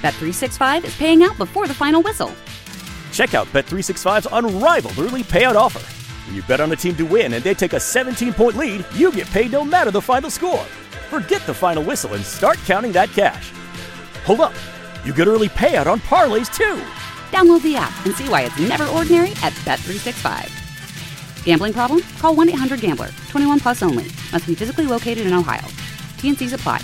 Bet365 is paying out before the final whistle. Check out Bet365's unrivaled early payout offer. When you bet on a team to win and they take a 17-point lead, you get paid no matter the final score. Forget the final whistle and start counting that cash. Hold up. You get early payout on parlays, too. Download the app and see why it's never ordinary at Bet365. Gambling problem? Call 1-800-GAMBLER. 21 plus only. Must be physically located in Ohio. T&Cs apply.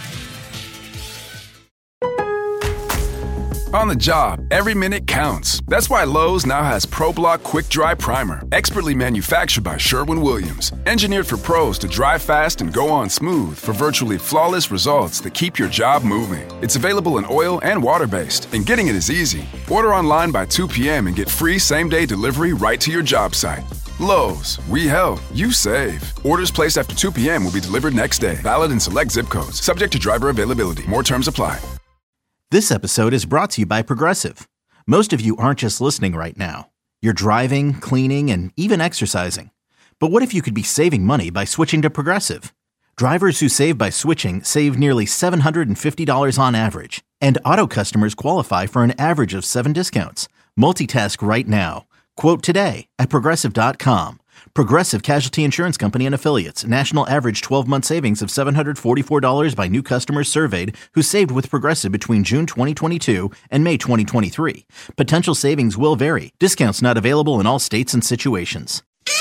On the job, every minute counts. That's why Lowe's now has ProBlock Quick Dry Primer, expertly manufactured by Sherwin-Williams. Engineered for pros to dry fast and go on smooth for virtually flawless results that keep your job moving. It's available in oil and water-based, and getting it is easy. Order online by 2 p.m. and get free same-day delivery right to your job site. Lowe's, we help, you save. Orders placed after 2 p.m. will be delivered next day. Valid in select zip codes. Subject to driver availability. More terms apply. This episode is brought to you by Progressive. Most of you aren't just listening right now. You're driving, cleaning, and even exercising. But what if you could be saving money by switching to Progressive? Drivers who save by switching save nearly $750 on average. And auto customers qualify for an average of 7 discounts. Multitask right now. Quote today at Progressive.com. Progressive Casualty Insurance Company and Affiliates. National average 12-month savings of $744 by new customers surveyed who saved with Progressive between June 2022 and May 2023. Potential savings will vary. Discounts not available in all states and situations.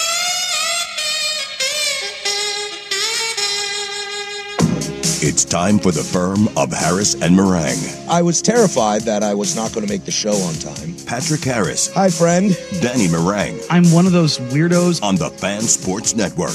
It's time for the firm of Harris and Meringue. I was terrified that I was not going to make the show on time. Patrick Harris. Hi, friend. Danny Meringue. I'm one of those weirdos. On the Fan Sports Network.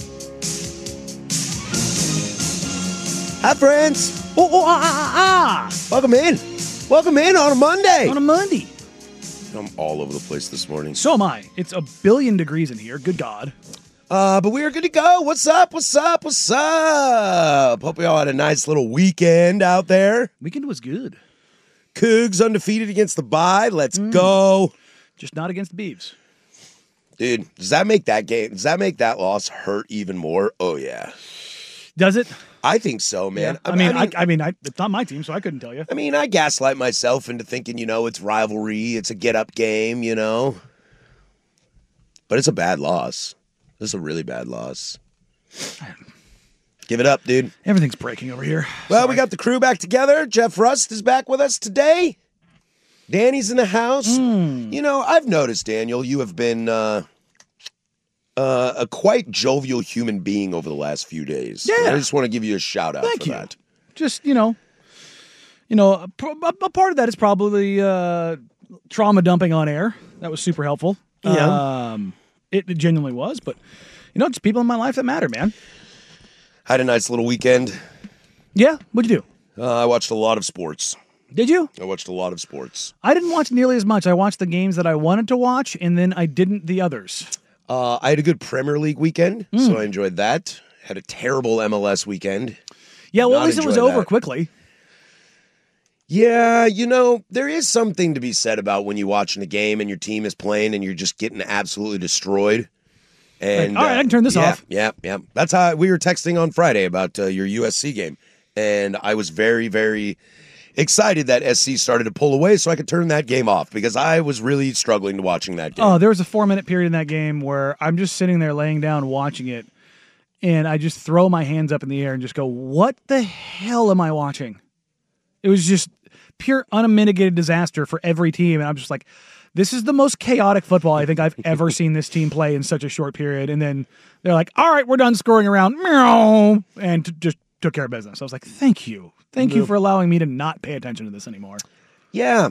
Hi, friends. Welcome in. Welcome in on a Monday. On a Monday. I'm all over the place this morning. So am I. It's a billion degrees in here. Good God. But we are good to go. What's up? What's up? What's up? Hope we all had a nice little weekend out there. Weekend was good. Cougs undefeated against the bye. Let's go. Just not against the Beavs. Dude, does that make that loss hurt even more? Oh, yeah. Does it? I think so, man. Yeah. I mean, it's not my team, so I couldn't tell you. I mean, I gaslight myself into thinking, it's rivalry. It's a get-up game, But it's a bad loss. This is a really bad loss. Give it up, dude. Everything's breaking over here. Well, we got the crew back together. Jeff Rust is back with us today. Danny's in the house. I've noticed, Daniel, you have been a quite jovial human being over the last few days. Yeah. I just want to give you a shout out for that. Just, a part of that is probably trauma dumping on air. That was super helpful. Yeah. It genuinely was, but, it's people in my life that matter, man. Had a nice little weekend. Yeah? What'd you do? I watched a lot of sports. Did you? I watched a lot of sports. I didn't watch nearly as much. I watched the games that I wanted to watch, and then I didn't the others. I had a good Premier League weekend, so I enjoyed that. Had a terrible MLS weekend. Yeah, well, at least it was over quickly. Yeah, there is something to be said about when you're watching a game and your team is playing and you're just getting absolutely destroyed. And all right, I can turn this off. Yeah. That's how we were texting on Friday about your USC game. And I was very, very excited that SC started to pull away so I could turn that game off because I was really struggling to watching that game. Oh, there was a 4-minute period in that game where I'm just sitting there laying down watching it, and I just throw my hands up in the air and just go, what the hell am I watching? It was just pure unmitigated disaster for every team, and I'm just like, this is the most chaotic football I think I've ever seen this team play in such a short period. And then they're like, all right, we're done scoring around, meow, and just took care of business. I was like, thank you for allowing me to not pay attention to this anymore. Yeah,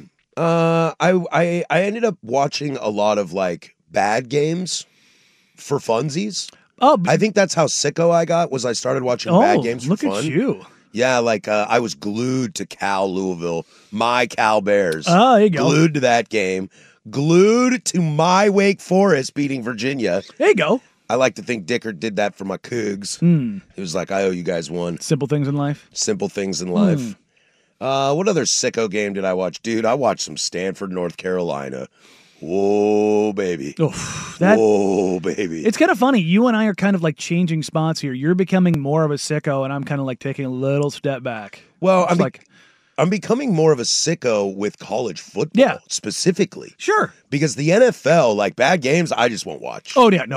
I ended up watching a lot of bad games for funsies. Oh, I think that's how sicko I got. Was I started watching bad games for fun. Look at you. Yeah, I was glued to Cal Louisville, my Cal Bears. Oh, there you go. Glued to that game. Glued to my Wake Forest beating Virginia. There you go. I like to think Dickert did that for my Cougs. He was like, I owe you guys one. Simple things in life. Simple things in life. What other sicko game did I watch? Dude, I watched some Stanford, North Carolina. Whoa, baby. Whoa, baby. It's kind of funny. You and I are kind of changing spots here. You're becoming more of a sicko, and I'm kind of taking a little step back. Well, I'm becoming more of a sicko with college football specifically. Sure. Because the NFL, like bad games, I just won't watch. Oh, yeah. No.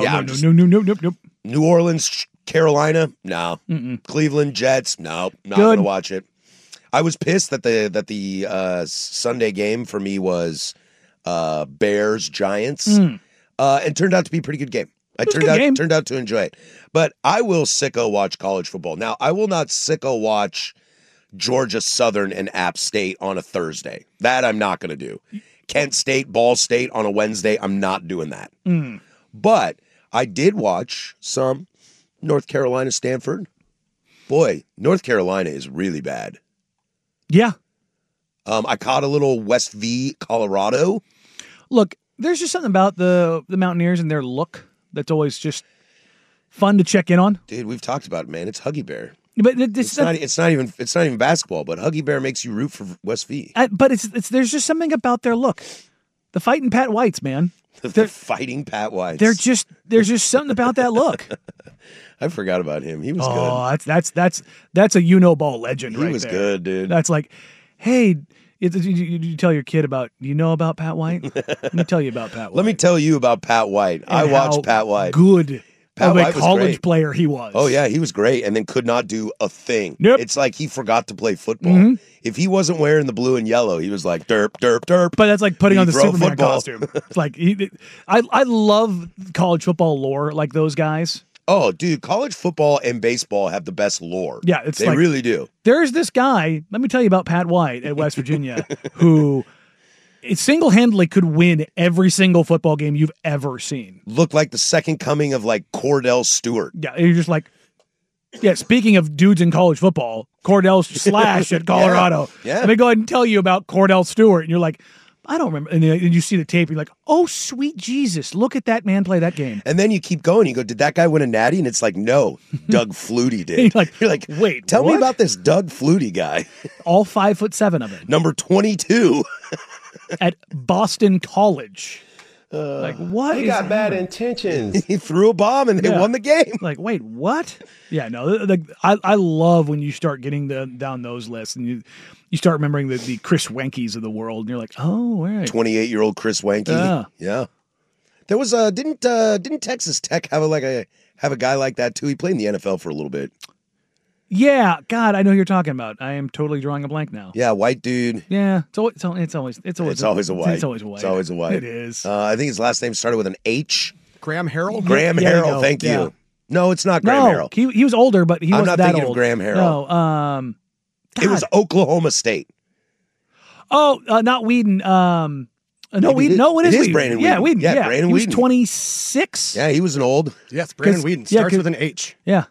New Orleans, Carolina, no. Cleveland, Jets, no. Not going to watch it. I was pissed that the Sunday game for me was Bears, Giants. It turned out to be a pretty good game. I turned out to enjoy it. But I will sicko watch college football. Now, I will not sicko watch Georgia Southern and App State on a Thursday. That I'm not going to do. Kent State, Ball State on a Wednesday, I'm not doing that. But I did watch some North Carolina, Stanford. Boy, North Carolina is really bad. Yeah. I caught a little West V, Colorado. Look, there's just something about the Mountaineers and their look that's always just fun to check in on. Dude, we've talked about it, man. It's Huggy Bear. But it's not even basketball, but Huggy Bear makes you root for West V. But there's just something about their look. The fighting Pat Whites, man. The fighting Pat Whites. There's just something about that look. I forgot about him. He was good. Oh, that's a ball legend right there. He was good, dude. That's like, hey, you tell your kid about, about Pat White? Let me tell you about Pat White. Let me tell you about Pat White. I watched Pat White. Good Pat White college player he was. Oh, yeah, he was great and then could not do a thing. Nope. It's like he forgot to play football. If he wasn't wearing the blue and yellow, he was like, derp, derp, derp. But that's like putting on the Superman costume. It's like, I love college football lore like those guys. Oh, dude, college football and baseball have the best lore. Yeah, they really do. There's this guy, let me tell you about Pat White at West Virginia, who single-handedly could win every single football game you've ever seen. Looked like the second coming of like Cordell Stewart. Yeah, you're just like, speaking of dudes in college football, Cordell Slash at Colorado. Yeah. Let me go ahead and tell you about Cordell Stewart. And you're like, I don't remember. And you see the tape, you're like, oh, sweet Jesus, look at that man play that game. And then you keep going. You go, did that guy win a natty? And it's like, no, Doug Flutie did. You're like, wait, tell me about this Doug Flutie guy. All 5'7" of it. Number 22. At Boston College. Like, what? He got bad intentions. He threw a bomb and they won the game. Like, wait, what? Yeah, no, I love when you start getting down those lists and you start remembering the Chris Wenke's of the world, and you're like, oh, right. 28-year-old Chris Wenke. Yeah. There was didn't Texas Tech have a guy like that too? He played in the NFL for a little bit. Yeah, God, I know who you're talking about. I am totally drawing a blank now. Yeah, white dude. Yeah, it's always a white. It's always a white. It's always a white. It is. I think his last name started with an H. Graham Harrell. Graham Harrell. Thank you. No, it's not Graham Harrell. He was older, but he wasn't that old. I'm not thinking of Graham Harrell. No, it was Oklahoma State. Oh, not Whedon. No, Whedon. No, it is Brandon Whedon. Yeah, Whedon. Yeah, Brandon he Whedon. was 26. Yeah, he was an old. Yes, Brandon Whedon starts with an H. Yeah.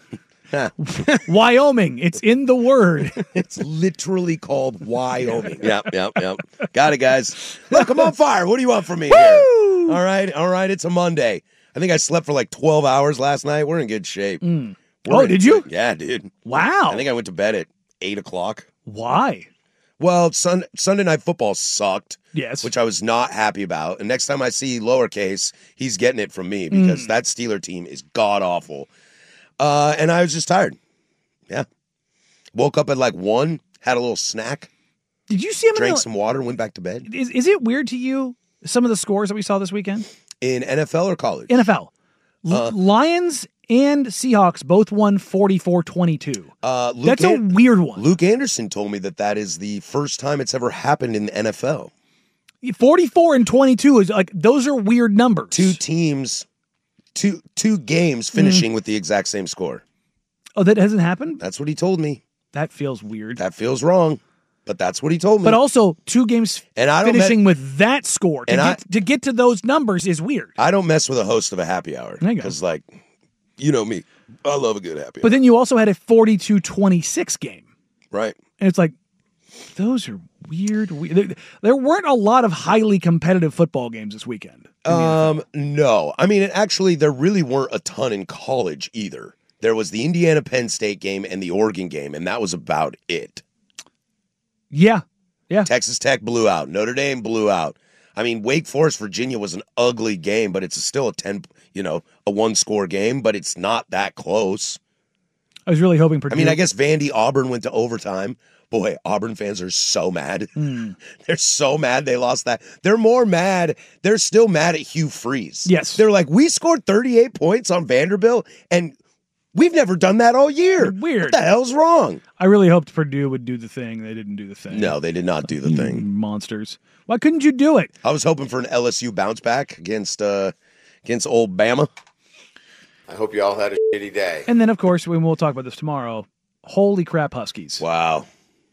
Wyoming. It's in the word. It's literally called Wyoming. Yep. Got it, guys. Look, I'm on fire. What do you want from me here? All right. It's a Monday. I think I slept for like 12 hours last night. We're in good shape. Oh, did you? Yeah, dude. Wow. I think I went to bed at 8 o'clock. Why? Well, Sunday Night Football sucked. Yes. Which I was not happy about. And next time I see lowercase, he's getting it from me because that Steeler team is god-awful. And I was just tired. Yeah. Woke up at like 1, had a little snack. Did you see him? Drank some water and went back to bed. Is it weird to you, some of the scores that we saw this weekend? In NFL or college? NFL. Lions and Seahawks both won 44-22. That's a weird one. Luke Anderson told me that is the first time it's ever happened in the NFL. 44-22 is like, those are weird numbers. Two teams, two games finishing with the exact same score. Oh, that hasn't happened? That's what he told me. That feels weird. That feels wrong, but that's what he told me. But also, 2 games finishing with that score to get to those numbers is weird. I don't mess with a host of a happy hour. There you go. Because, like, you know me. I love a good happy hour. But then you also had a 42-26 game. Right. And it's like, those are weird. There weren't a lot of highly competitive football games this weekend. No. I mean, actually, there really weren't a ton in college either. There was the Indiana-Penn State game and the Oregon game, and that was about it. Yeah. Texas Tech blew out. Notre Dame blew out. I mean, Wake Forest, Virginia was an ugly game, but it's still a 1-score game, but it's not that close. I was really hoping Purdue. I mean, I guess Vandy Auburn went to overtime. Boy, Auburn fans are so mad. They're so mad they lost that. They're more mad. They're still mad at Hugh Freeze. Yes. They're like, we scored 38 points on Vanderbilt, and we've never done that all year. Weird. What the hell's wrong? I really hoped Purdue would do the thing. They didn't do the thing. No, they did not do the thing. Monsters. Why couldn't you do it? I was hoping for an LSU bounce back against old Bama. I hope you all had a shitty day. And then, of course, we'll talk about this tomorrow. Holy crap, Huskies. Wow.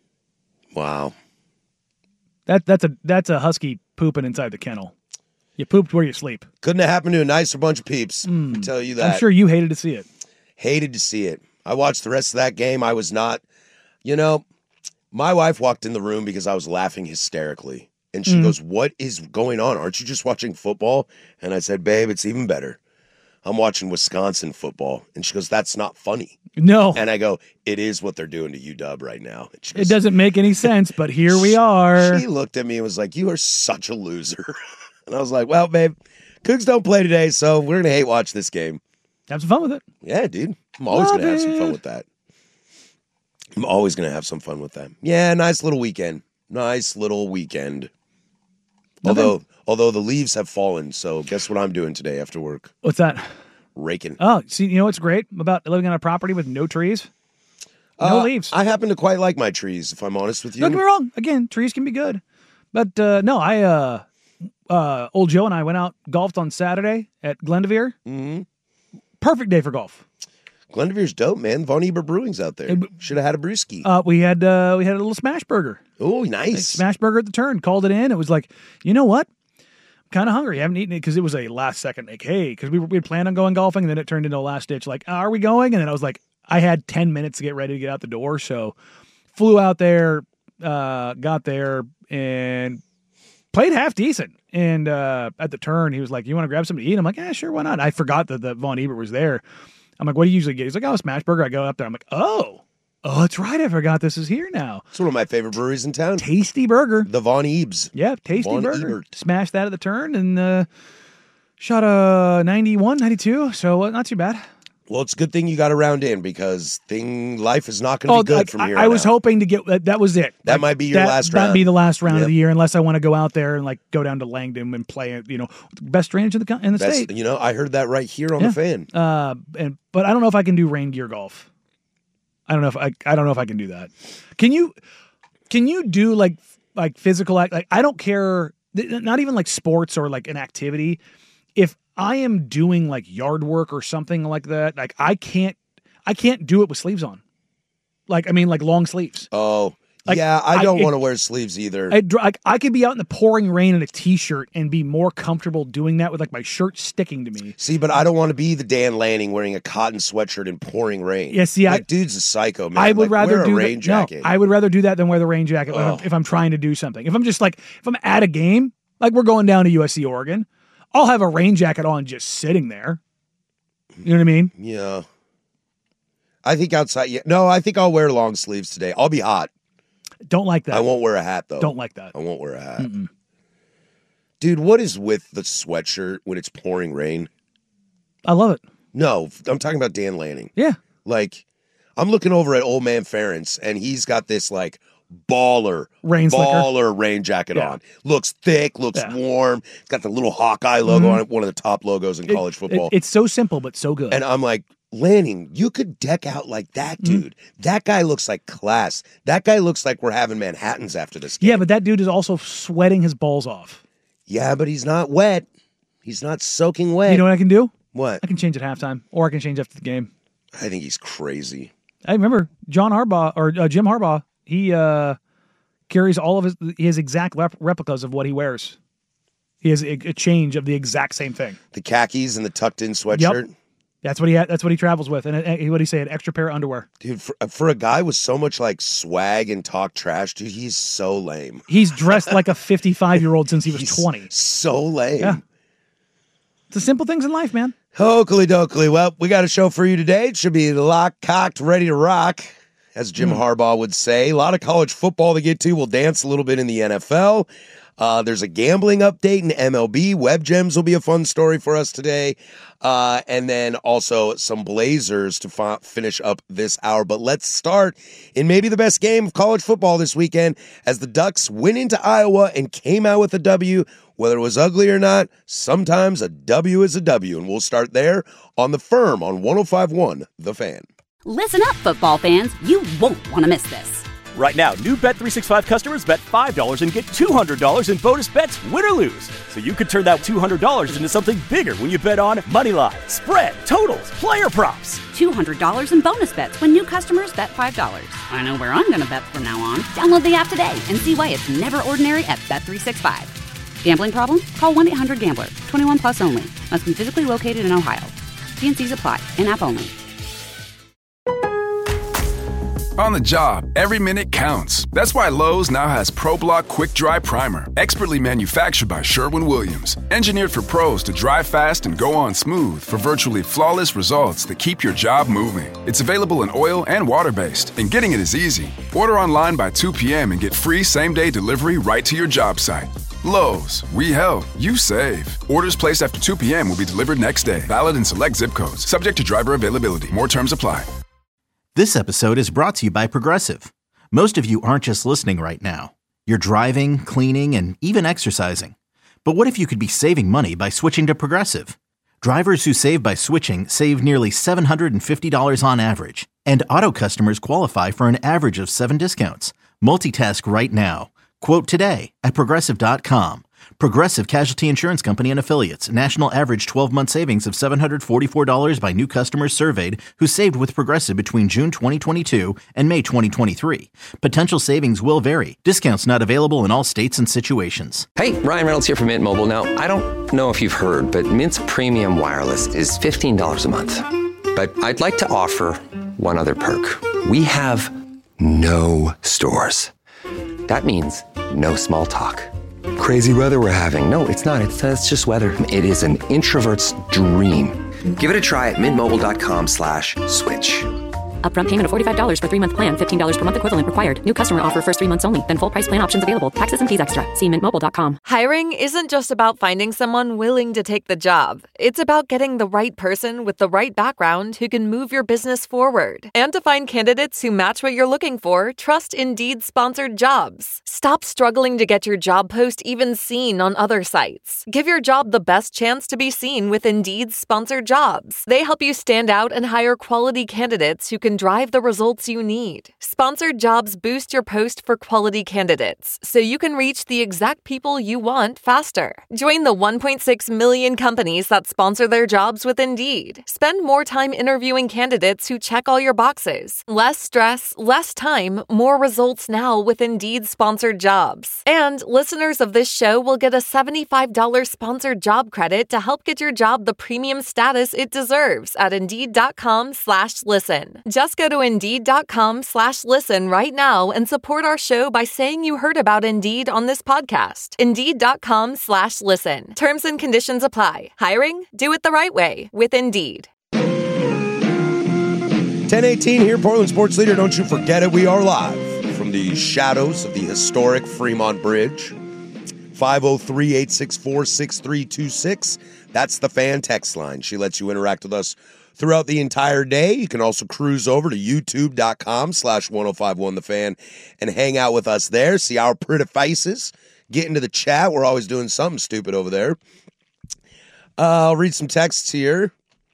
That's a husky pooping inside the kennel. You pooped where you sleep. Couldn't have happened to a nicer bunch of peeps. I tell you that. I'm sure you hated to see it. Hated to see it. I watched the rest of that game. I was not, my wife walked in the room because I was laughing hysterically. And she goes, "What is going on? Aren't you just watching football?" And I said, "Babe, it's even better. I'm watching Wisconsin football." And she goes, "That's not funny." No. And I go, "It is what they're doing to UW right now." She goes, It doesn't make any sense, but here we are. She looked at me and was like, "You are such a loser." And I was like, "Well, babe, Cougs don't play today, so we're going to hate watch this game." Have some fun with it. Yeah, dude. I'm always going to have some fun with that. I'm always going to have some fun with that. Yeah, nice little weekend. Although the leaves have fallen, so guess what I'm doing today after work? What's that? Raking. Oh, see, you know what's great about living on a property with no trees? No leaves. I happen to quite like my trees, if I'm honest with you. Don't get me wrong. Again, trees can be good. But no, old Joe and I went out, golfed on Saturday at Glendoveer. Mm-hmm. Perfect day for golf. Glendoveer's dope, man. Von Eber Brewing's out there. Should have had a brewski. We had a little smash burger. Oh, nice. Smash burger at the turn. Called it in. It was like, you know what? I'm kind of hungry. I haven't eaten it because it was a last second, like, hey, because we had planned on going golfing, and then it turned into a last ditch, like, are we going? And then I was like, I had 10 minutes to get ready to get out the door. So flew out there, got there, and played half decent. And at the turn, he was like, "You want to grab something to eat?" I'm like, "Yeah, sure, why not?" I forgot that Von Ebert was there. I'm like, "What do you usually get?" He's like, "Oh, smash burger." I go up there. I'm like, "Oh, that's right. I forgot this is here now." It's one of my favorite breweries in town. Tasty burger. The Von Ebes. Yeah, tasty Von burger. Ebert. Smashed that at the turn and shot a 91, 92. So not too bad. Well, it's a good thing you got a round in because life is not going to be good from here on I was out. hoping to get that was it. That might be your last round. That'd be the last round of the year, unless I want to go out there and like go down to Langdon and play, best drainage in the state. I heard that right here on the fan. But I don't know if I can do rain gear golf. I don't know if I can do that. Can you do like physical act? Like I don't care, not even like sports or like an activity. If I am doing like yard work or something like that, like I can't do it with sleeves on. Like, I mean, like long sleeves. Oh, like, yeah. I don't want to wear sleeves either. I could be out in the pouring rain in a t-shirt and be more comfortable doing that with like my shirt sticking to me. See, but I don't want to be the Dan Lanning wearing a cotton sweatshirt in pouring rain. Yeah, see, dude's a psycho, man. I would rather wear do a rain jacket. No, I would rather do that than wear the rain jacket if I'm trying to do something. If I'm just like, if I'm at a game, like we're going down to USC Oregon, I'll have a rain jacket on just sitting there. You know what I mean? Yeah. I think outside, no, I think I'll wear long sleeves today. I'll be hot. Don't like that. I won't wear a hat, though. Don't like that. I won't wear a hat. Mm-mm. Dude, what is with the sweatshirt when it's pouring rain? I love it. No, I'm talking about Dan Lanning. Yeah. Like, I'm looking over at old man Ferentz, and he's got this, like, baller rain jacket on. Looks thick, looks warm. It's got the little Hawkeye logo on it, one of the top logos in college football. It's so simple, but so good. And I'm like, Lanning, you could deck out like that, dude. That guy looks like class. That guy looks like we're having Manhattans after this game. Yeah, but that dude is also sweating his balls off. Yeah, but he's not wet. He's not soaking wet. You know what I can do? What? I can change at halftime, or I can change after the game. I think he's crazy. I remember Jim Harbaugh. He carries all of his exact replicas of what he wears. He has a change of the exact same thing. The khakis and the tucked-in sweatshirt. Yep. That's what he travels with, and what do you say? An extra pair of underwear. Dude, for a guy with so much like swag and talk trash, dude, he's so lame. He's dressed like a 55-year-old since he was 20. So lame. Yeah. It's the simple things in life, man. Oakley dokley. Well, we got a show for you today. It should be locked, cocked, ready to rock. as Jim Harbaugh would say. A lot of college football to get to. We'll dance a little bit in the NFL. There's a gambling update in MLB. Web Gems will be a fun story for us today. And then also some Blazers to finish up this hour. But let's start in maybe the best game of college football this weekend as the Ducks went into Iowa and came out with a W. Whether it was ugly or not, sometimes a W is a W. And we'll start there on The Firm on 105.1 The Fan. Listen up, football fans. You won't want to miss this. Right now, new Bet365 customers bet $5 and get $200 in bonus bets, win or lose. So you could turn that $200 into something bigger when you bet on money line, spread, totals, player props. $200 in bonus bets when new customers bet $5. I know where I'm going to bet from now on. Download the app today and see why it's never ordinary at Bet365. Gambling problem? Call 1-800-GAMBLER. 21 plus only. Must be physically located in Ohio. T&Cs apply. In-app only. On the job, every minute counts. That's why Lowe's now has ProBlock Quick Dry Primer, expertly manufactured by Sherwin-Williams. Engineered for pros to dry fast and go on smooth for virtually flawless results that keep your job moving. It's available in oil and water-based, and getting it is easy. Order online by 2 p.m. and get free same-day delivery right to your job site. Lowe's, we help, you save. Orders placed after 2 p.m. will be delivered next day. Valid in select zip codes. Subject to driver availability. More terms apply. This episode is brought to you by Progressive. Most of you aren't just listening right now. You're driving, cleaning, and even exercising. But what if you could be saving money by switching to Progressive? Drivers who save by switching save nearly $750 on average. And auto customers qualify for an average of 7 discounts. Multitask right now. Quote today at Progressive.com. Progressive Casualty Insurance Company and Affiliates. National average 12-month savings of $744 by new customers surveyed who saved with Progressive between June 2022 and May 2023. Potential savings will vary. Discounts not available in all states and situations. Hey, Ryan Reynolds here from Mint Mobile. Now, I don't know if you've heard, but Mint's premium wireless is $15 a month. But I'd like to offer one other perk. We have no stores. That means no small talk. Crazy weather we're having. No, it's not. It's just weather. It is an introvert's dream. Give it a try at mintmobile.com/switch. Upfront payment of $45 for 3-month plan. $15 per month equivalent required. New customer offer first 3 months only. Then full price plan options available. Taxes and fees extra. See mintmobile.com. Hiring isn't just about finding someone willing to take the job. It's about getting the right person with the right background who can move your business forward. And to find candidates who match what you're looking for, trust Indeed sponsored jobs. Stop struggling to get your job post even seen on other sites. Give your job the best chance to be seen with Indeed sponsored jobs. They help you stand out and hire quality candidates who can drive the results you need. Sponsored jobs boost your post for quality candidates, so you can reach the exact people you want faster. Join the 1.6 million companies that sponsor their jobs with Indeed. Spend more time interviewing candidates who check all your boxes. Less stress, less time, more results now with Indeed sponsored jobs. And listeners of this show will get a $75 sponsored job credit to help get your job the premium status it deserves at Indeed.com/listen. Just go to Indeed.com/listen right now and support our show by saying you heard about Indeed on this podcast. Indeed.com/listen. Terms and conditions apply. Hiring? Do it the right way with Indeed. 10:18 here, Portland Sports Leader. Don't you forget it. We are live from the shadows of the historic Fremont Bridge. 503-864-6326. That's the Fan text line. She lets you interact with us throughout the entire day. You can also cruise over to youtube.com/1051thefan and hang out with us there. See our pretty faces. Get into the chat. We're always doing something stupid over there. I'll read some texts here.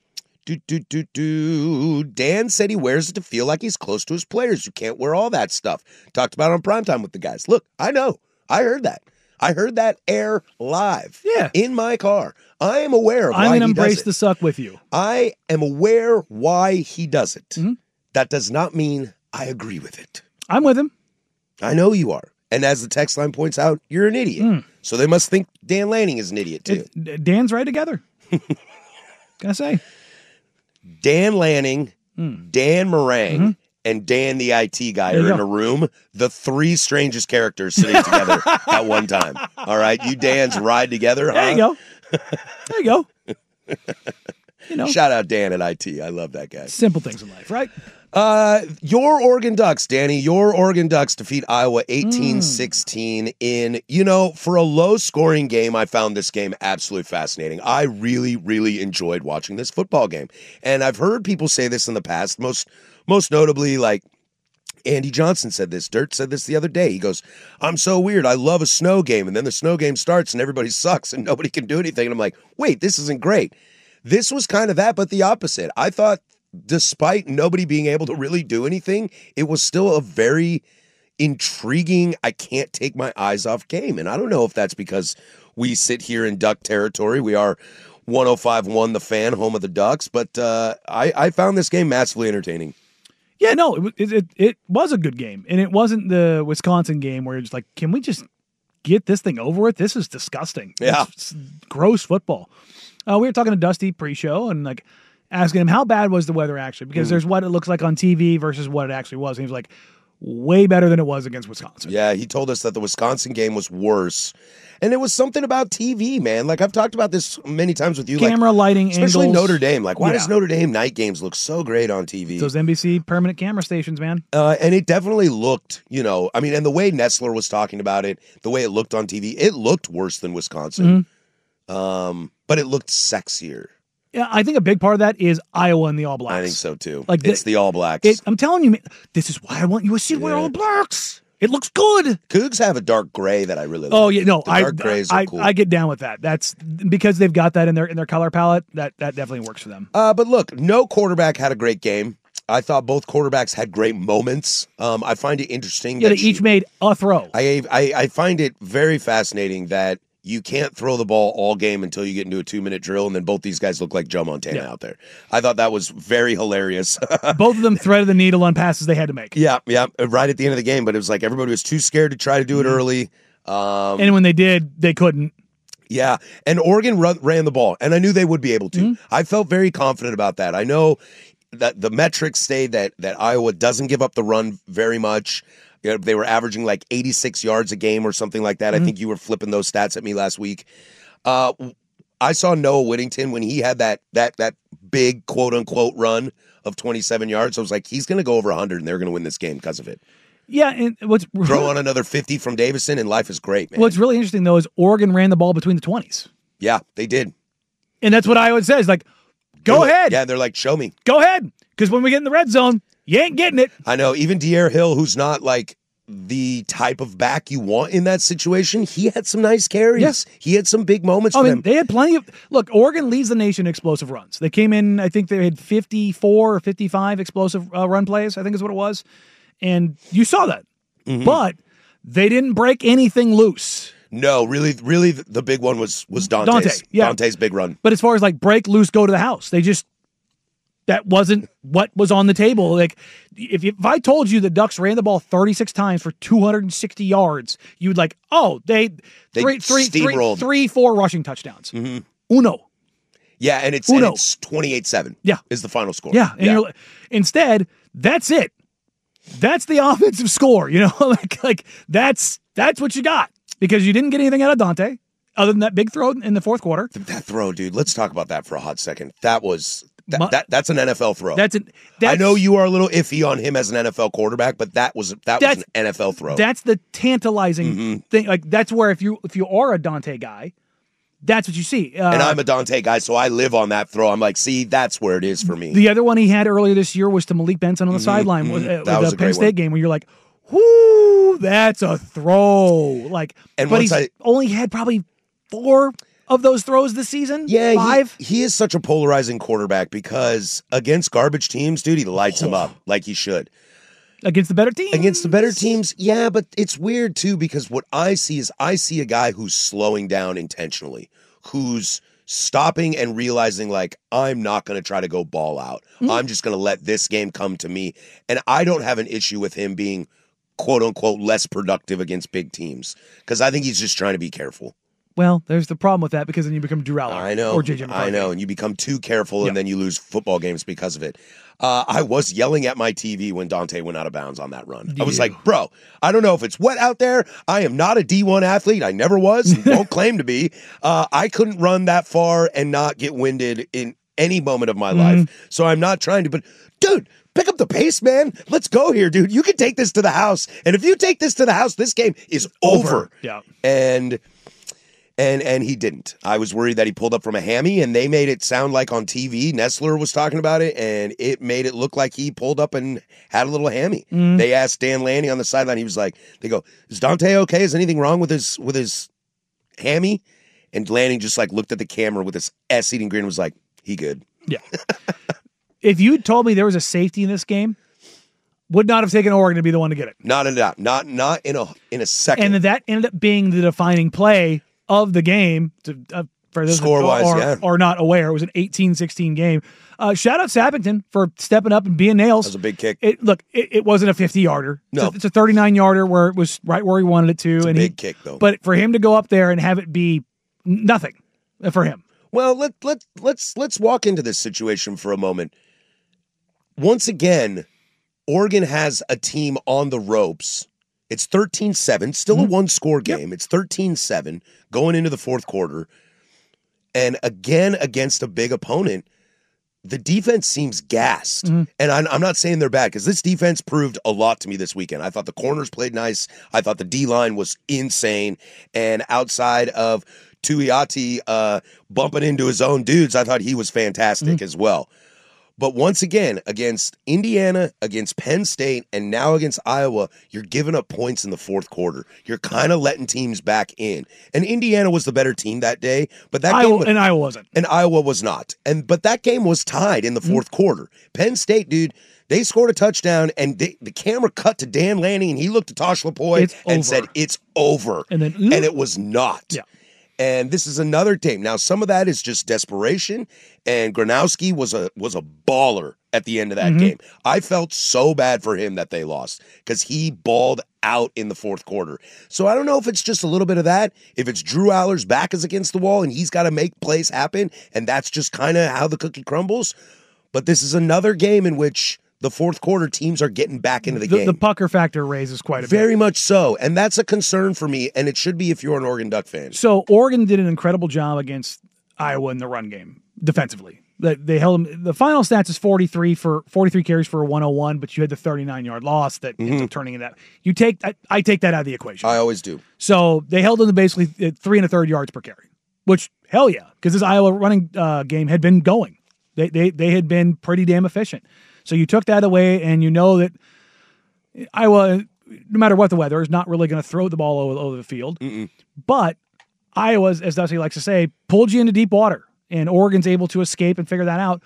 Dan said he wears it to feel like he's close to his players. You can't wear all that stuff. Talked about it on Primetime with the guys. Look, I know. I heard that. I heard that air live in my car. I am aware of why he does it. I'm going to embrace the suck with you. I am aware why he does it. Mm-hmm. That does not mean I agree with it. I'm with him. I know you are. And as the text line points out, you're an idiot. So they must think Dan Lanning is an idiot too. Dan's right together. Gotta say. Dan Lanning, Dan Meringue, and Dan the IT guy are in a room. The three strangest characters sitting together at one time. All right, you Dans ride together. There you go. There you go. Shout out Dan at IT. I love that guy. Simple things in life, right? Your Oregon Ducks, Danny, your Oregon Ducks defeat Iowa 18-16 in, for a low-scoring game, I found this game absolutely fascinating. I really, really enjoyed watching this football game. And I've heard people say this in the past, most notably, like, Andy Johnson said this. Dirt said this the other day. He goes, I'm so weird. I love a snow game. And then the snow game starts and everybody sucks and nobody can do anything. And I'm like, wait, this isn't great. This was kind of that, but the opposite. I thought despite nobody being able to really do anything, it was still a very intriguing, I can't take my eyes off game. And I don't know if that's because we sit here in Duck territory. We are 105.1 The Fan, home of the Ducks. But I found this game massively entertaining. Yeah, no, it was a good game. And it wasn't the Wisconsin game where you're just like, can we just get this thing over with? This is disgusting. Yeah. It's gross football. We were talking to Dusty pre-show and like asking him how bad was the weather actually, because there's what it looks like on TV versus what it actually was. And he was like, way better than it was against Wisconsin. Yeah, he told us that the Wisconsin game was worse. And it was something about TV, man. Like, I've talked about this many times with you. Camera, lighting, especially angles. Notre Dame. Like, why does Notre Dame night games look so great on TV? Those NBC permanent camera stations, man. And it definitely looked, and the way Nessler was talking about it, the way it looked on TV, it looked worse than Wisconsin. But it looked sexier. Yeah, I think a big part of that is Iowa and the All Blacks. I think so, too. Like it's the All Blacks. I'm telling you, man, this is why I want USC to wear All Blacks. It looks good. Cougs have a dark gray that I really like. Oh, yeah, no, the dark grays are cool. I get down with that. That's because they've got that in their color palette. That definitely works for them. But look, no quarterback had a great game. I thought both quarterbacks had great moments. I find it interesting. Yeah, they each made a throw. I find it very fascinating that you can't throw the ball all game until you get into a 2-minute drill, and then both these guys look like Joe Montana out there. I thought that was very hilarious. Both of them threaded the needle on passes they had to make. Yeah, right at the end of the game, but it was like everybody was too scared to try to do it early. And when they did, they couldn't. Yeah, and Oregon ran the ball, and I knew they would be able to. I felt very confident about that. I know that the metrics say that Iowa doesn't give up the run very much. They were averaging like 86 yards a game or something like that. I think you were flipping those stats at me last week. I saw Noah Whittington when he had that big quote-unquote run of 27 yards. I was like, he's going to go over 100, and they're going to win this game because of it. Yeah, and throw on another 50 from Davison, and life is great, man. What's really interesting, though, is Oregon ran the ball between the 20s. Yeah, they did. And that's what Iowa says. Like, go ahead. Yeah, they're like, show me. Go ahead. Because when we get in the red zone, you ain't getting it. I know. Even De'Aaron Hill, who's not like the type of back you want in that situation, he had some nice carries. Yes. He had some big moments for them. They had plenty of... Look, Oregon leads the nation in explosive runs. They came in, I think they had 54 or 55 explosive run plays, I think is what it was. And you saw that. But they didn't break anything loose. No, really, the big one was Dante's. Dante's big run. But as far as like break loose, go to the house, that wasn't what was on the table. Like, if I told you the Ducks ran the ball 36 times for 260 yards, you'd like, oh, they steamrolled 3-4 rushing touchdowns. Uno. Yeah, and it's 28-7. Yeah, is the final score. Yeah, and instead, that's it. That's the offensive score. like that's what you got because you didn't get anything out of Dante other than that big throw in the fourth quarter. That throw, dude. Let's talk about that for a hot second. That was. That's an NFL throw. I know you are a little iffy on him as an NFL quarterback, but that was an NFL throw. That's the tantalizing thing. Like that's where if you are a Dante guy, that's what you see. And I'm a Dante guy, so I live on that throw. I'm like, see, that's where it is for me. The other one he had earlier this year was to Malik Benson on the sideline with the Penn State game, where you're like, whoo, that's a throw. But he's only had probably 4 of those throws this season? Yeah, 5? He is such a polarizing quarterback because against garbage teams, dude, he lights them up like he should. Against the better teams? Against the better teams, yeah, but it's weird too because what I see a guy who's slowing down intentionally, who's stopping and realizing like, I'm not going to try to go ball out. I'm just going to let this game come to me. And I don't have an issue with him being quote unquote less productive against big teams because I think he's just trying to be careful. Well, there's the problem with that because then you become Drew Aller. I know. Or JJ McCarthy. I know, and you become too careful and then you lose football games because of it. I was yelling at my TV when Dante went out of bounds on that run. I was like, bro, I don't know if it's wet out there. I am not a D1 athlete. I never was and won't claim to be. I couldn't run that far and not get winded any moment of my life. So I'm not trying to, but dude, pick up the pace, man. Let's go here, dude. You can take this to the house. And if you take this to the house, this game is over. Yeah. And he didn't. I was worried that he pulled up from a hammy, and they made it sound like on TV, Nestler was talking about it, and it made it look like he pulled up and had a little hammy. They asked Dan Lanning on the sideline. He was like, they go, is Dante okay? Is anything wrong with his hammy? And Lanning just like looked at the camera with this ass-eating grin and was like, he good. Yeah. If you told me there was a safety in this game, would not have taken Oregon to be the one to get it. Not in a doubt. Not in a second. And that ended up being the defining play of the game. For those score-wise, or not aware, it was an 18-16 game. Shout out Sappington for stepping up and being nails. That was a big kick. It wasn't a 50-yarder. No. It's a 39-yarder where it was right where he wanted it to. It's a big kick, though. But for him to go up there and have it be nothing for him. Well, let's walk into this situation for a moment. Once again, Oregon has a team on the ropes. It's 13-7, still a one-score game. It's 13-7 going into the fourth quarter. And again, against a big opponent, the defense seems gassed. And I'm not saying they're bad, because this defense proved a lot to me this weekend. I thought the corners played nice. I thought the D-line was insane. And outside of Tuiati bumping into his own dudes, I thought he was fantastic as well. But once again, against Indiana, against Penn State, and now against Iowa, you're giving up points in the fourth quarter. You're kind of letting teams back in. And Indiana was the better team that day, but that game and Iowa wasn't. And Iowa was not. But that game was tied in the fourth quarter. Penn State, dude, they scored a touchdown, and the camera cut to Dan Lanning, and he looked at Tosh Lupoi and said, "It's over." And it was not. Yeah. And this is another team. Now, some of that is just desperation, and Gronowski was a baller at the end of that game. I felt so bad for him that they lost, because he balled out in the fourth quarter. So I don't know if it's just a little bit of that, if it's Drew Aller's back is against the wall and he's got to make plays happen, and that's just kind of how the cookie crumbles. But this is another game in which the fourth quarter teams are getting back into the game. The pucker factor raises quite a bit. Very much so. And that's a concern for me, and it should be if you're an Oregon Duck fan. So Oregon did an incredible job against Iowa in the run game, defensively. They held them. The final stats is 43 carries for a 101, but you had the 39-yard loss that ends up turning into that. I take that out of the equation. I always do. So they held them to basically 3 1/3 yards per carry, which, hell yeah, because this Iowa running game had been going. They had been pretty damn efficient. So you took that away, and you know that Iowa, no matter what the weather, is not really going to throw the ball over the field. But Iowa, as Dusty likes to say, pulled you into deep water, and Oregon's able to escape and figure that out.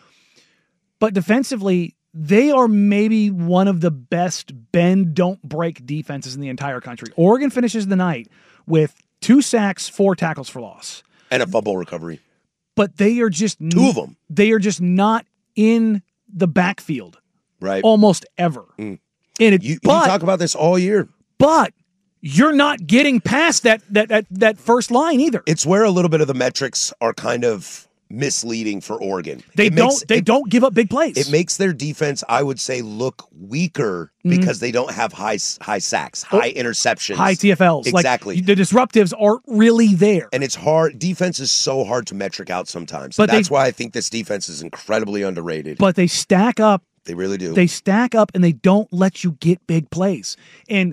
But defensively, they are maybe one of the best bend, don't break defenses in the entire country. Oregon finishes the night with 2 sacks, 4 tackles for loss. And a fumble recovery. But they are just 2 of them. They are just not in the backfield, right? Almost ever. And you talk about this all year, but you're not getting past that first line either. It's where a little bit of the metrics are kind of misleading for Oregon. They don't give up big plays. It makes their defense, I would say, look weaker because they don't have high sacks, high interceptions, high TFLs. Exactly. Like, the disruptives aren't really there. And it's hard. Defense is so hard to metric out sometimes. But that's why I think this defense is incredibly underrated. But they stack up. They really do. They stack up, and they don't let you get big plays. And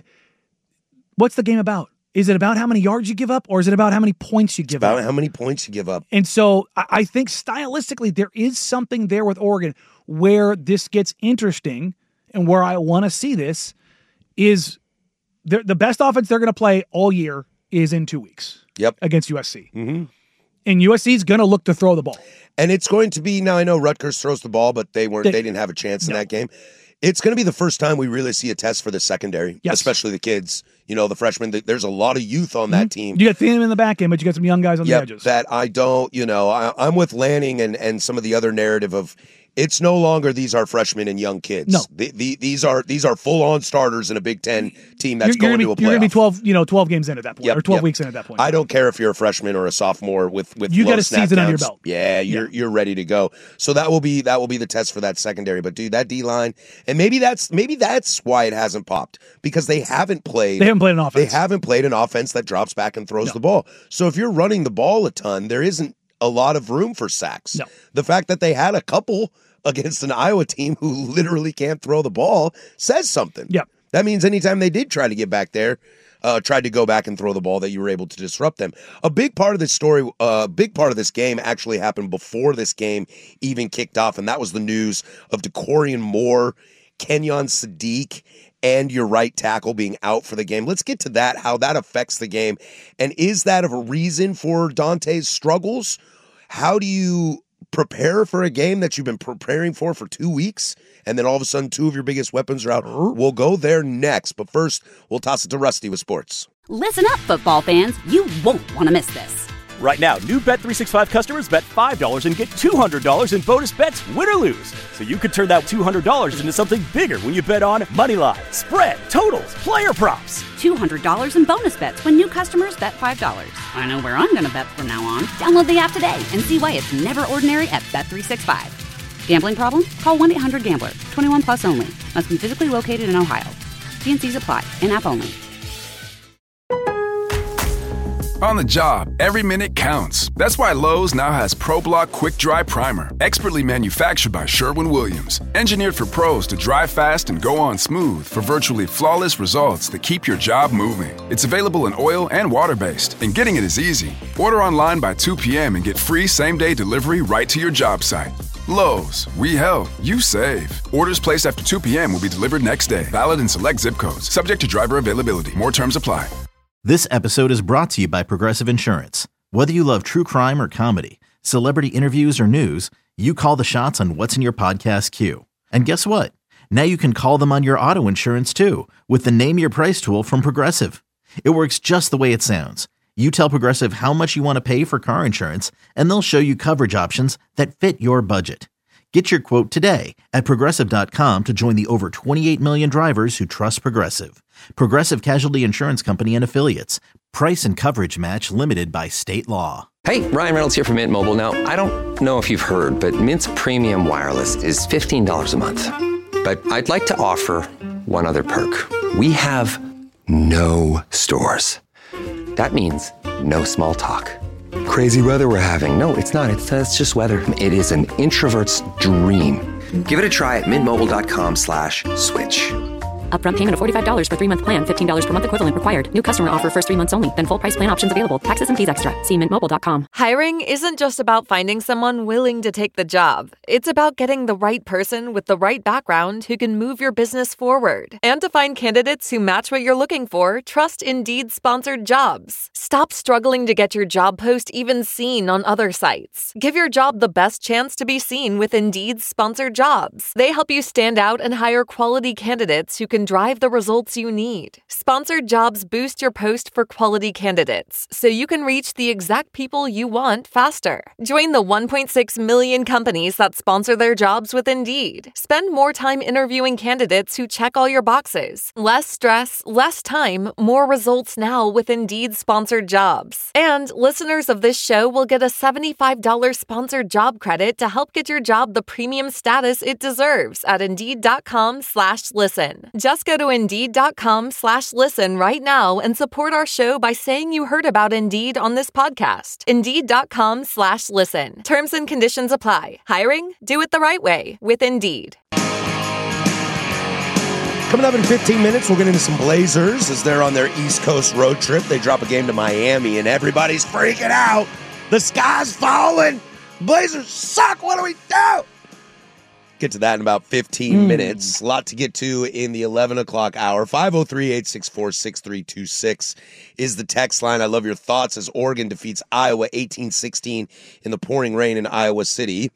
what's the game about? Is it about how many yards you give up, or is it about how many points you give up? About how many points you give up. And so I think stylistically there is something there with Oregon where this gets interesting, and where I want to see this is the best offense they're going to play all year is in 2 weeks. Yep. Against USC. And USC is going to look to throw the ball. And it's going to be, now I know Rutgers throws the ball, but they didn't have a chance in that game. It's going to be the first time we really see a test for the secondary, especially the kids, the freshmen. There's a lot of youth on that team. You got Thiem in the back end, but you got some young guys on the edges. That I don't, I'm with Lanning and some of the other narrative of it's no longer these are freshmen and young kids. No. These are full-on starters in a Big Ten team that's going to a playoff. You're going to be 12 games in at that point, or 12 weeks in at that point. I don't care if you're a freshman or a sophomore with you low got a snap season under your counts. belt. Yeah, you're ready to go. So that will be the test for that secondary. But dude, that D-line, and maybe that's why it hasn't popped, because they haven't played an offense. They haven't played an offense that drops back and throws the ball. So if you're running the ball a ton, there isn't a lot of room for sacks. No. The fact that they had a couple against an Iowa team who literally can't throw the ball says something. Yep. That means anytime they did try to get back there, tried to go back and throw the ball, that you were able to disrupt them. A big part of this story, big part of this game actually happened before this game even kicked off, and that was the news of DeCorian Moore, Kenyon Sadiq, and your right tackle being out for the game. Let's get to that, how that affects the game. And is that a reason for Dante's struggles? How do you prepare for a game that you've been preparing for 2 weeks, and then all of a sudden 2 of your biggest weapons are out? We'll go there next, but first, we'll toss it to Rusty with sports. Listen up, football fans. You won't want to miss this. Right now, new Bet365 customers bet $5 and get $200 in bonus bets, win or lose. So you could turn that $200 into something bigger when you bet on moneyline, spread, totals, player props. $200 in bonus bets when new customers bet $5. I know where I'm going to bet from now on. Download the app today and see why it's never ordinary at Bet365. Gambling problem? Call 1-800-GAMBLER. 21 plus only. Must be physically located in Ohio. T&Cs apply. In-app only. On the job, every minute counts. That's why Lowe's now has ProBlock Quick Dry Primer, expertly manufactured by Sherwin-Williams. Engineered for pros to dry fast and go on smooth for virtually flawless results that keep your job moving. It's available in oil and water-based, and getting it is easy. Order online by 2 p.m. and get free same-day delivery right to your job site. Lowe's, we help, you save. Orders placed after 2 p.m. will be delivered next day. Valid in select zip codes. Subject to driver availability. More terms apply. This episode is brought to you by Progressive Insurance. Whether you love true crime or comedy, celebrity interviews or news, you call the shots on what's in your podcast queue. And guess what? Now you can call them on your auto insurance too with the Name Your Price tool from Progressive. It works just the way it sounds. You tell Progressive how much you want to pay for car insurance, and they'll show you coverage options that fit your budget. Get your quote today at Progressive.com to join the over 28 million drivers who trust Progressive. Progressive Casualty Insurance Company and Affiliates. Price and coverage match limited by state law. Hey, Ryan Reynolds here from Mint Mobile. Now, I don't know if you've heard, but Mint's premium wireless is $15 a month. But I'd like to offer one other perk. We have no stores. That means no small talk. Crazy weather we're having. No, it's not. It's just weather. It is an introvert's dream. Give it a try at mintmobile.com/switch. Upfront payment of $45 for 3-month plan, $15 per month equivalent required. New customer offer first 3 months only. Then full price plan options available. Taxes and fees extra. See mintmobile.com. Hiring isn't just about finding someone willing to take the job. It's about getting the right person with the right background who can move your business forward. And to find candidates who match what you're looking for, trust Indeed sponsored jobs. Stop struggling to get your job post even seen on other sites. Give your job the best chance to be seen with Indeed sponsored jobs. They help you stand out and hire quality candidates who can drive the results you need. Sponsored jobs boost your post for quality candidates, so you can reach the exact people you want faster. Join the 1.6 million companies that sponsor their jobs with Indeed. Spend more time interviewing candidates who check all your boxes. Less stress, less time, more results now with Indeed sponsored jobs. And listeners of this show will get a $75 sponsored job credit to help get your job the premium status it deserves at Indeed.com/listen. Just go to Indeed.com/listen right now and support our show by saying you heard about Indeed on this podcast. Indeed.com/listen. Terms and conditions apply. Hiring? Do it the right way with Indeed. Coming up in 15 minutes, we'll get into some Blazers as they're on their East Coast road trip. They drop a game to Miami, and everybody's freaking out. The sky's falling. Blazers suck. What do we do? Get to that in about 15 minutes. A lot to get to in the 11 o'clock hour. 503-864-6326 is the text line. I love your thoughts as Oregon defeats Iowa 18-16 in the pouring rain in Iowa City.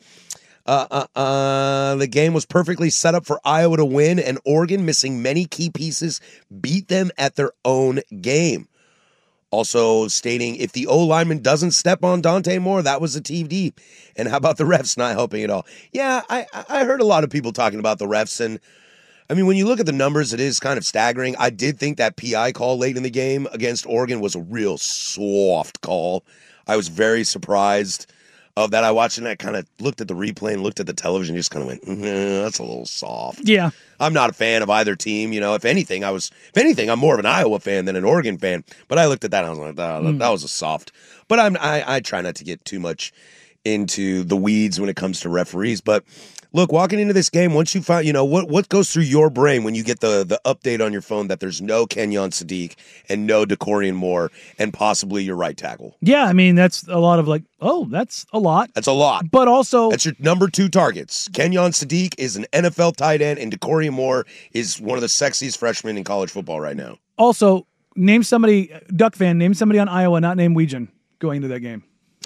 The game was perfectly set up for Iowa to win, and Oregon, missing many key pieces, beat them at their own game. Also stating, if the O-lineman doesn't step on Dante Moore, that was a TD. And how about the refs not helping at all? Yeah, I heard a lot of people talking about the refs, and I mean, when you look at the numbers, it is kind of staggering. I did think that PI call late in the game against Oregon was a real soft call. I was very surprised. of that I watched, and I kind of looked at the replay and looked at the television, and just kind of went, that's a little soft. Yeah. I'm not a fan of either team. If anything, I'm more of an Iowa fan than an Oregon fan. But I looked at that and I was like, that was a soft. But I try not to get too much into the weeds when it comes to referees. But look, walking into this game, once you find, what goes through your brain when you get the update on your phone that there's no Kenyon Sadiq and no DeCorian Moore and possibly your right tackle? Yeah, I mean, that's a lot of that's a lot. That's a lot. But also, that's your number 2 targets. Kenyon Sadiq is an NFL tight end, and DeCorian Moore is one of the sexiest freshmen in college football right now. Also, name somebody on Iowa not named Weejan going into that game.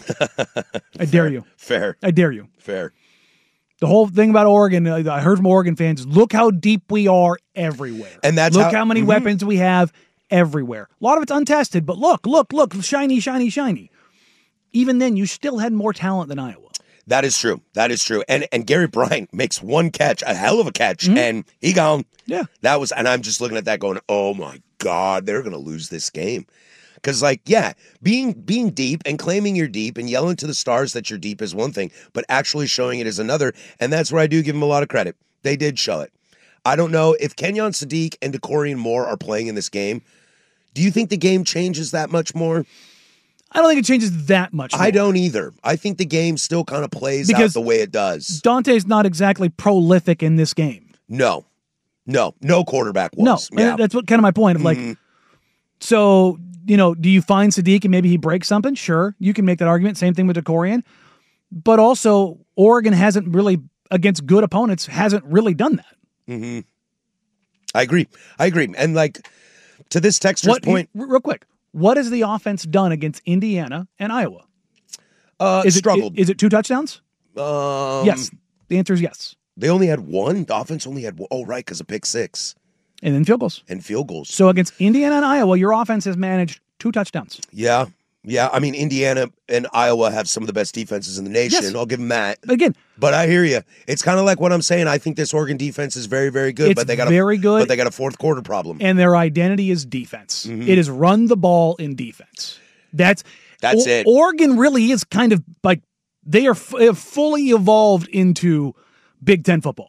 I dare you. Fair. I dare you. Fair. The whole thing about Oregon, I heard from Oregon fans, look how deep we are everywhere. And that's look how many weapons we have everywhere. A lot of it's untested, but look, shiny, shiny, shiny. Even then, you still had more talent than Iowa. That is true. And Gary Bryant makes one catch, a hell of a catch, and he gone. Yeah. And I'm just looking at that going, oh my God, they're going to lose this game. Because, being deep and claiming you're deep and yelling to the stars that you're deep is one thing, but actually showing it is another, and that's where I do give them a lot of credit. They did show it. I don't know if Kenyon Sadiq and DeCorian Moore are playing in this game. Do you think the game changes that much more? I don't think it changes that much more. I don't either. I think the game still kind of plays out the way it does. Dante's not exactly prolific in this game. No quarterback was. No, yeah. That's what kind of my point of so... do you find Sadiq and maybe he breaks something? Sure, you can make that argument. Same thing with DeCorian. But also, Oregon hasn't really, against good opponents, hasn't really done that. Mm-hmm. I agree. And to this texter's point... Real quick, what has the offense done against Indiana and Iowa? Struggled. Is it 2 touchdowns? Yes. The answer is yes. They only had one? The offense only had one. Oh, right, because of pick 6. And then field goals. So against Indiana and Iowa, your offense has managed 2 touchdowns. Yeah. I mean, Indiana and Iowa have some of the best defenses in the nation. Yes. I'll give them that. Again. But I hear you. It's kind of like what I'm saying. I think this Oregon defense is very, very good. But they got a fourth quarter problem. And their identity is defense. Mm-hmm. It is run the ball in defense. That's it. Oregon really is kind of they have fully evolved into Big Ten football.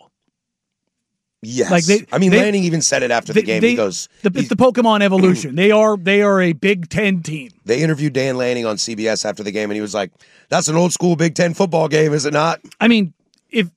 Yes. Lanning even said it after the game. He goes, it's the Pokemon evolution. They are a Big Ten team. They interviewed Dan Lanning on CBS after the game, and he was like, that's an old school Big Ten football game, is it not? I mean, if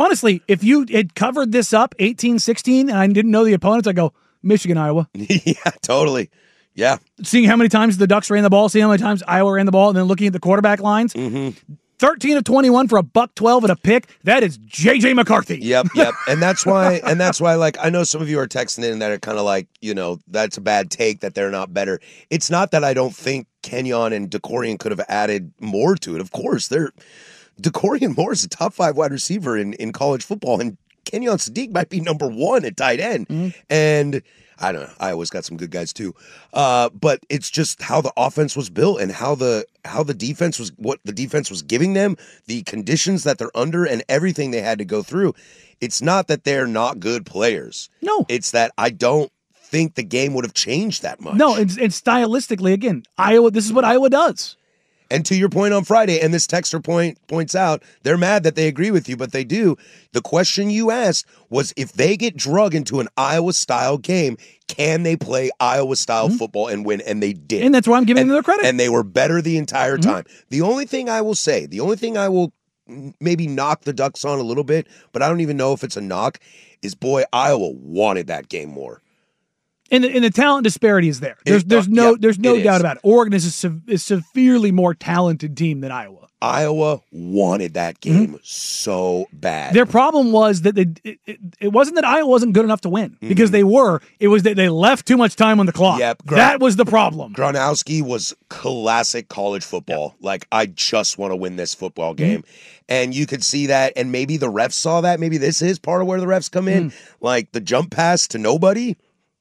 you had covered this up 18-16 and I didn't know the opponents, I'd go, Michigan, Iowa. Yeah, totally. Yeah. Seeing how many times the Ducks ran the ball, seeing how many times Iowa ran the ball, and then looking at the quarterback lines. Mm-hmm. 13 of 21 for a $112 and a pick. That is J.J. McCarthy. Yep. And that's why, I know some of you are texting in that are kind of that's a bad take that they're not better. It's not that I don't think Kenyon and DeCorian could have added more to it. Of course, DeCorian Moore is a top 5 wide receiver in college football, and Kenyon Sadiq might be number 1 at tight end. Mm-hmm. And I don't know. Iowa's got some good guys too. But it's just how the offense was built and how the defense was, what the defense was giving them, the conditions that they're under, and everything they had to go through. It's not that they're not good players. No. It's that I don't think the game would have changed that much. No, and stylistically, again, Iowa, this is what Iowa does. And to your point on Friday, and this texter points out, they're mad that they agree with you, but they do. The question you asked was, if they get drug into an Iowa-style game, can they play Iowa-style football and win? And they did. And that's why I'm giving them their credit. And they were better the entire time. The only thing I will maybe knock the Ducks on a little bit, but I don't even know if it's a knock, is, boy, Iowa wanted that game more. And the talent disparity is there. There's no doubt about it. Oregon is a severely more talented team than Iowa. Iowa wanted that game so bad. Their problem was that it wasn't that Iowa wasn't good enough to win, because they were. It was that they left too much time on the clock. Yep, that was the problem. Gronowski was classic college football. Yep. I just want to win this football game. And you could see that, and maybe the refs saw that. Maybe this is part of where the refs come in. Like the jump pass to nobody.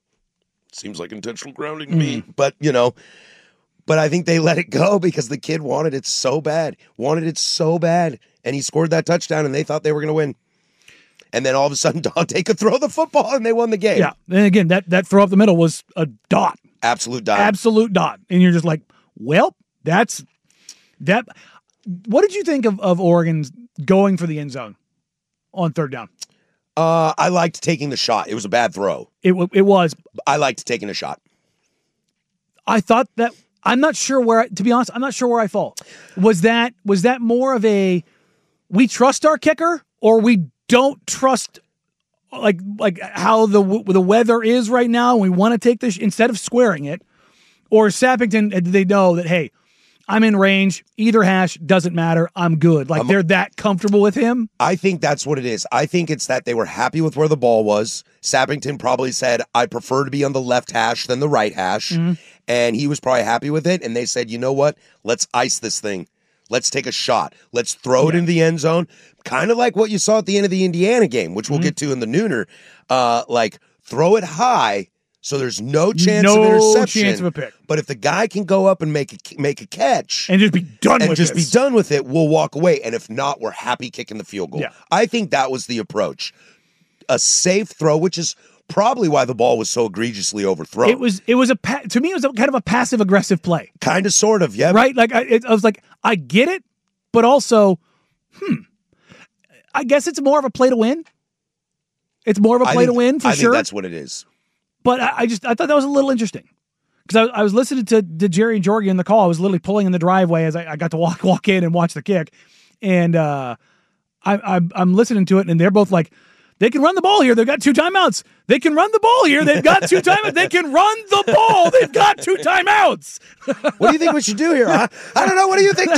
Seems like intentional grounding to me. But, but I think they let it go because the kid wanted it so bad. And he scored that touchdown, and they thought they were going to win. And then all of a sudden, Dante could throw the football, and they won the game. Yeah, and again, that throw up the middle was a dot. Absolute dot. And you're just like, well, that's that. What did you think of Oregon's going for the end zone on third down? I liked taking the shot. It was a bad throw. It was. I liked taking a shot. I thought that. I'm not sure where. To be honest, I'm not sure where I fall. Was that more of a we trust our kicker or we don't trust like how the weather is right now and we want to take this instead of squaring it? Or Sappington, did they know that, hey, I'm in range, either hash, doesn't matter, I'm good. Like, they're that comfortable with him? I think that's what it is. I think it's that they were happy with where the ball was. Sappington probably said, I prefer to be on the left hash than the right hash. Mm-hmm. And he was probably happy with it. And they said, you know what? Let's ice this thing. Let's take a shot. Let's throw it in the end zone. Kind of like what you saw at the end of the Indiana game, which we'll get to in the nooner. Like, throw it high. So there's no chance of interception. No chance of a pick. But if the guy can go up and make a catch and just be done with it, we'll walk away. And if not, we're happy kicking the field goal. Yeah. I think that was the approach. A safe throw, which is probably why the ball was so egregiously overthrown. To me, it was kind of a passive aggressive play. Kind of, sort of, yeah. Right? Like I was like, I get it, but also, I guess it's more of a play to win. It's more of a play to win for sure. I think that's what it is. But I thought that was a little interesting because I was listening to Jerry and Jorgie in the call. I was literally pulling in the driveway as I got to walk in and watch the kick, and I'm listening to it, and they're both like, they can run the ball here. They've got 2 timeouts. They can run the ball here. They've got 2 timeouts. They can run the ball. They've got 2 timeouts. What do you think we should do here? I don't know. What do you think,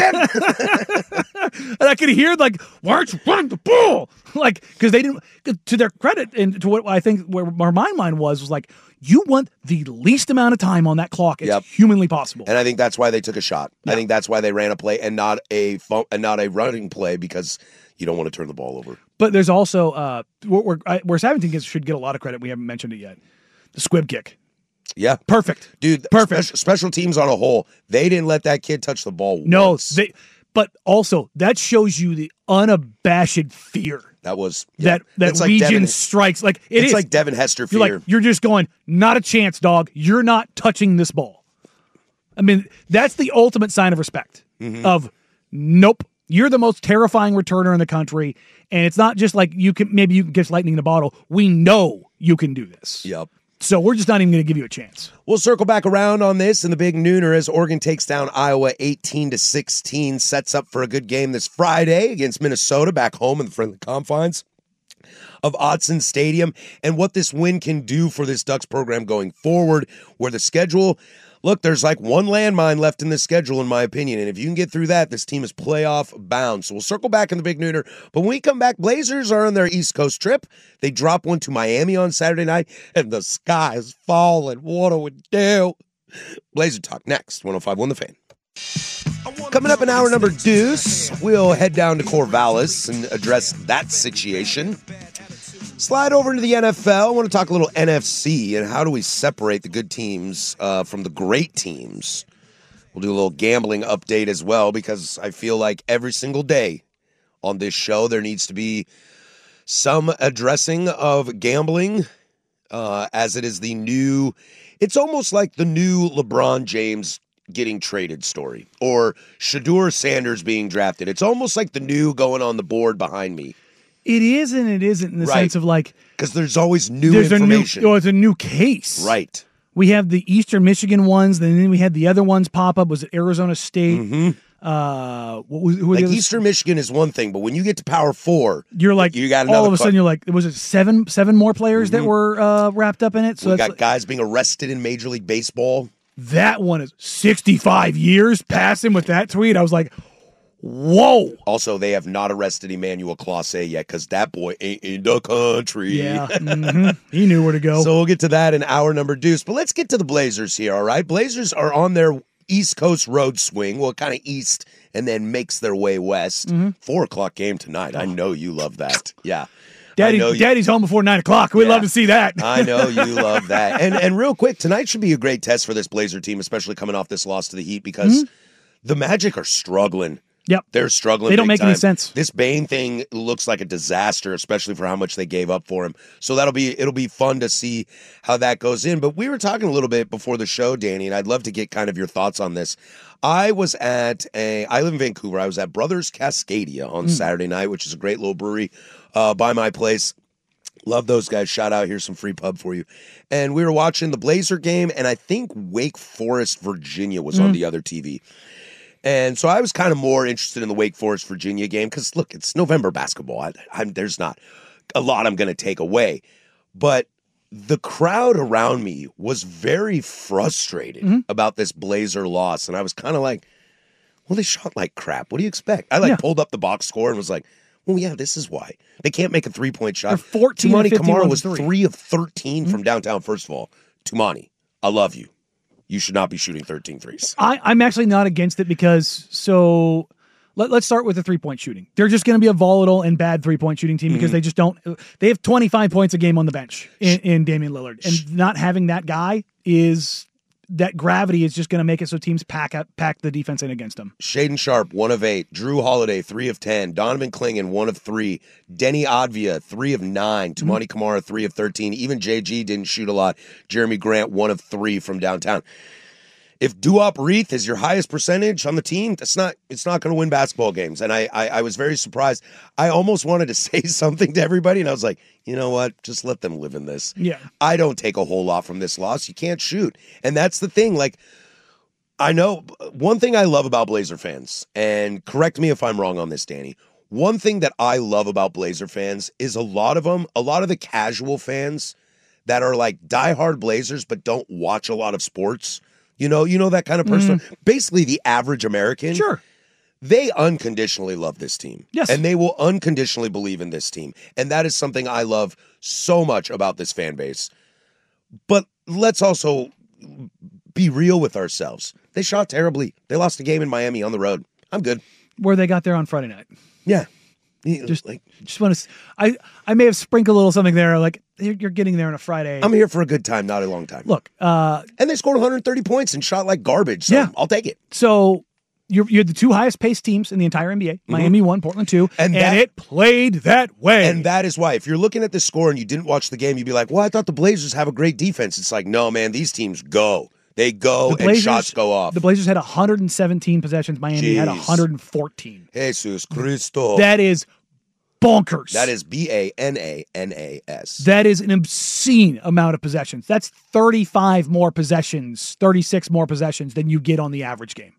Tim? And I could hear like, why aren't you running the ball? Like, because they didn't. To their credit, and to what I think where my mind was like, you want the least amount of time on that clock as humanly possible. And I think that's why they took a shot. Yeah. I think that's why they ran a play and not a running play, because you don't want to turn the ball over. But there's also where Sappington should get a lot of credit. We haven't mentioned it yet. The squib kick. Yeah. Perfect. Dude, perfect. Special teams on a whole. They didn't let that kid touch the ball once. But also, that shows you the unabashed fear. That was that Legion strikes. Like it's like Devin Hester fear. You're just going, not a chance, dog. You're not touching this ball. I mean, that's the ultimate sign of respect. Mm-hmm. Of nope. You're the most terrifying returner in the country, and it's not just like you can catch lightning in a bottle. We know you can do this. Yep. So we're just not even going to give you a chance. We'll circle back around on this in the big nooner as Oregon takes down Iowa 18-16, sets up for a good game this Friday against Minnesota back home in the friendly confines of Autzen Stadium, and what this win can do for this Ducks program going forward, where the schedule, look, there's like one landmine left in the schedule, in my opinion, and if you can get through that, this team is playoff bound. So we'll circle back in the big nooner, but when we come back, Blazers are on their East Coast trip. They drop one to Miami on Saturday night, and the sky is falling. What do we do? Blazer Talk next, 105.1 The Fan. Coming up in hour number deuce, we'll head down to Corvallis and address that situation. Slide over into the NFL. I want to talk a little NFC and how do we separate the good teams from the great teams. We'll do a little gambling update as well, because I feel like every single day on this show there needs to be some addressing of gambling, as it is it's almost like the new LeBron James getting traded story, or Shedeur Sanders being drafted. It's almost like the new going on the board behind me. It is and it isn't, in the sense of like, because there's always new information. It's a new case. Right. We have the Eastern Michigan ones, then we had the other ones pop up. Was it Arizona State? Mm-hmm. Eastern Michigan is one thing, but when you get to Power 4, you're like, you got another. All of a sudden, you're like, was it seven more players that were wrapped up in it? So we got guys being arrested in Major League Baseball. That one is 65 years passing with that tweet. I was like, whoa. Also, they have not arrested Emmanuel Clase yet, because that boy ain't in the country. Yeah, he knew where to go. So we'll get to that in hour number deuce. But let's get to the Blazers here, all right? Blazers are on their East Coast road swing, well, kind of east, and then makes their way west. 4 o'clock game tonight. I know you love that. Yeah. Daddy's home before 9 o'clock. We'd love to see that. I know you love that. And real quick, tonight should be a great test for this Blazer team, especially coming off this loss to the Heat, because the Magic are struggling. Yep. They're struggling. They don't make big any time. sense. This Bane thing looks like a disaster, especially for how much they gave up for him. So it'll be fun to see how that goes in. But we were talking a little bit before the show, Danny, and I'd love to get kind of your thoughts on this. I live in Vancouver. I was at Brothers Cascadia on Saturday night, which is a great little brewery by my place. Love those guys. Shout out. Here's some free pub for you. And we were watching the Blazer game, and I think Wake Forest, Virginia was on the other TV. And so I was kind of more interested in the Wake Forest, Virginia game because, look, it's November basketball. There's not a lot I'm going to take away. But the crowd around me was very frustrated about this Blazer loss. And I was kind of like, well, they shot like crap. What do you expect? I pulled up the box score and was like, well, yeah, this is why. They can't make a three-point shot. 14 Toumani Camara was 3. 3 of 13 from downtown, first of all. Toumani, I love you. You should not be shooting 13 threes. I'm actually not against it because, let's start with the three-point shooting. They're just going to be a volatile and bad three-point shooting team because they just don't. They have 25 points a game on the bench in Damian Lillard. And not having that guy that gravity is just going to make it so teams pack the defense in against them. Shaden Sharp, 1 of 8. Drew Holiday, 3 of 10. Donovan Clingan, 1 of 3. Denny Advia, 3 of 9. Toumani Camara, 3 of 13. Even JG didn't shoot a lot. Jeremy Grant, 1 of 3 from downtown. If Duop Reith is your highest percentage on the team, it's not going to win basketball games. And I was very surprised. I almost wanted to say something to everybody, and I was like, you know what? Just let them live in this. Yeah. I don't take a whole lot from this loss. You can't shoot. And that's the thing. Like, I know one thing I love about Blazer fans, and correct me if I'm wrong on this, Danny. One thing that I love about Blazer fans is a lot of the casual fans that are like diehard Blazers but don't watch a lot of sports. You know that kind of person. Basically, the average American. Sure. They unconditionally love this team. Yes. And they will unconditionally believe in this team. And that is something I love so much about this fan base. But let's also be real with ourselves. They shot terribly. They lost a game in Miami on the road. I'm good. Where they got there on Friday night. Yeah. Just want to. I may have sprinkled a little something there. Like you're getting there on a Friday. I'm here for a good time, not a long time. Look, and they scored 130 points and shot like garbage. So yeah, I'll take it. So you're the two highest paced teams in the entire NBA. Miami 1, Portland 2, and it played that way. And that is why, if you're looking at the score and you didn't watch the game, you'd be like, "Well, I thought the Blazers have a great defense." It's like, no, man, these teams go. They go and shots go off. The Blazers had 117 possessions. Miami had 114. Jesus Cristo. That is bonkers. That is BANANAS. That is an obscene amount of possessions. That's 35 more possessions, 36 more possessions than you get on the average game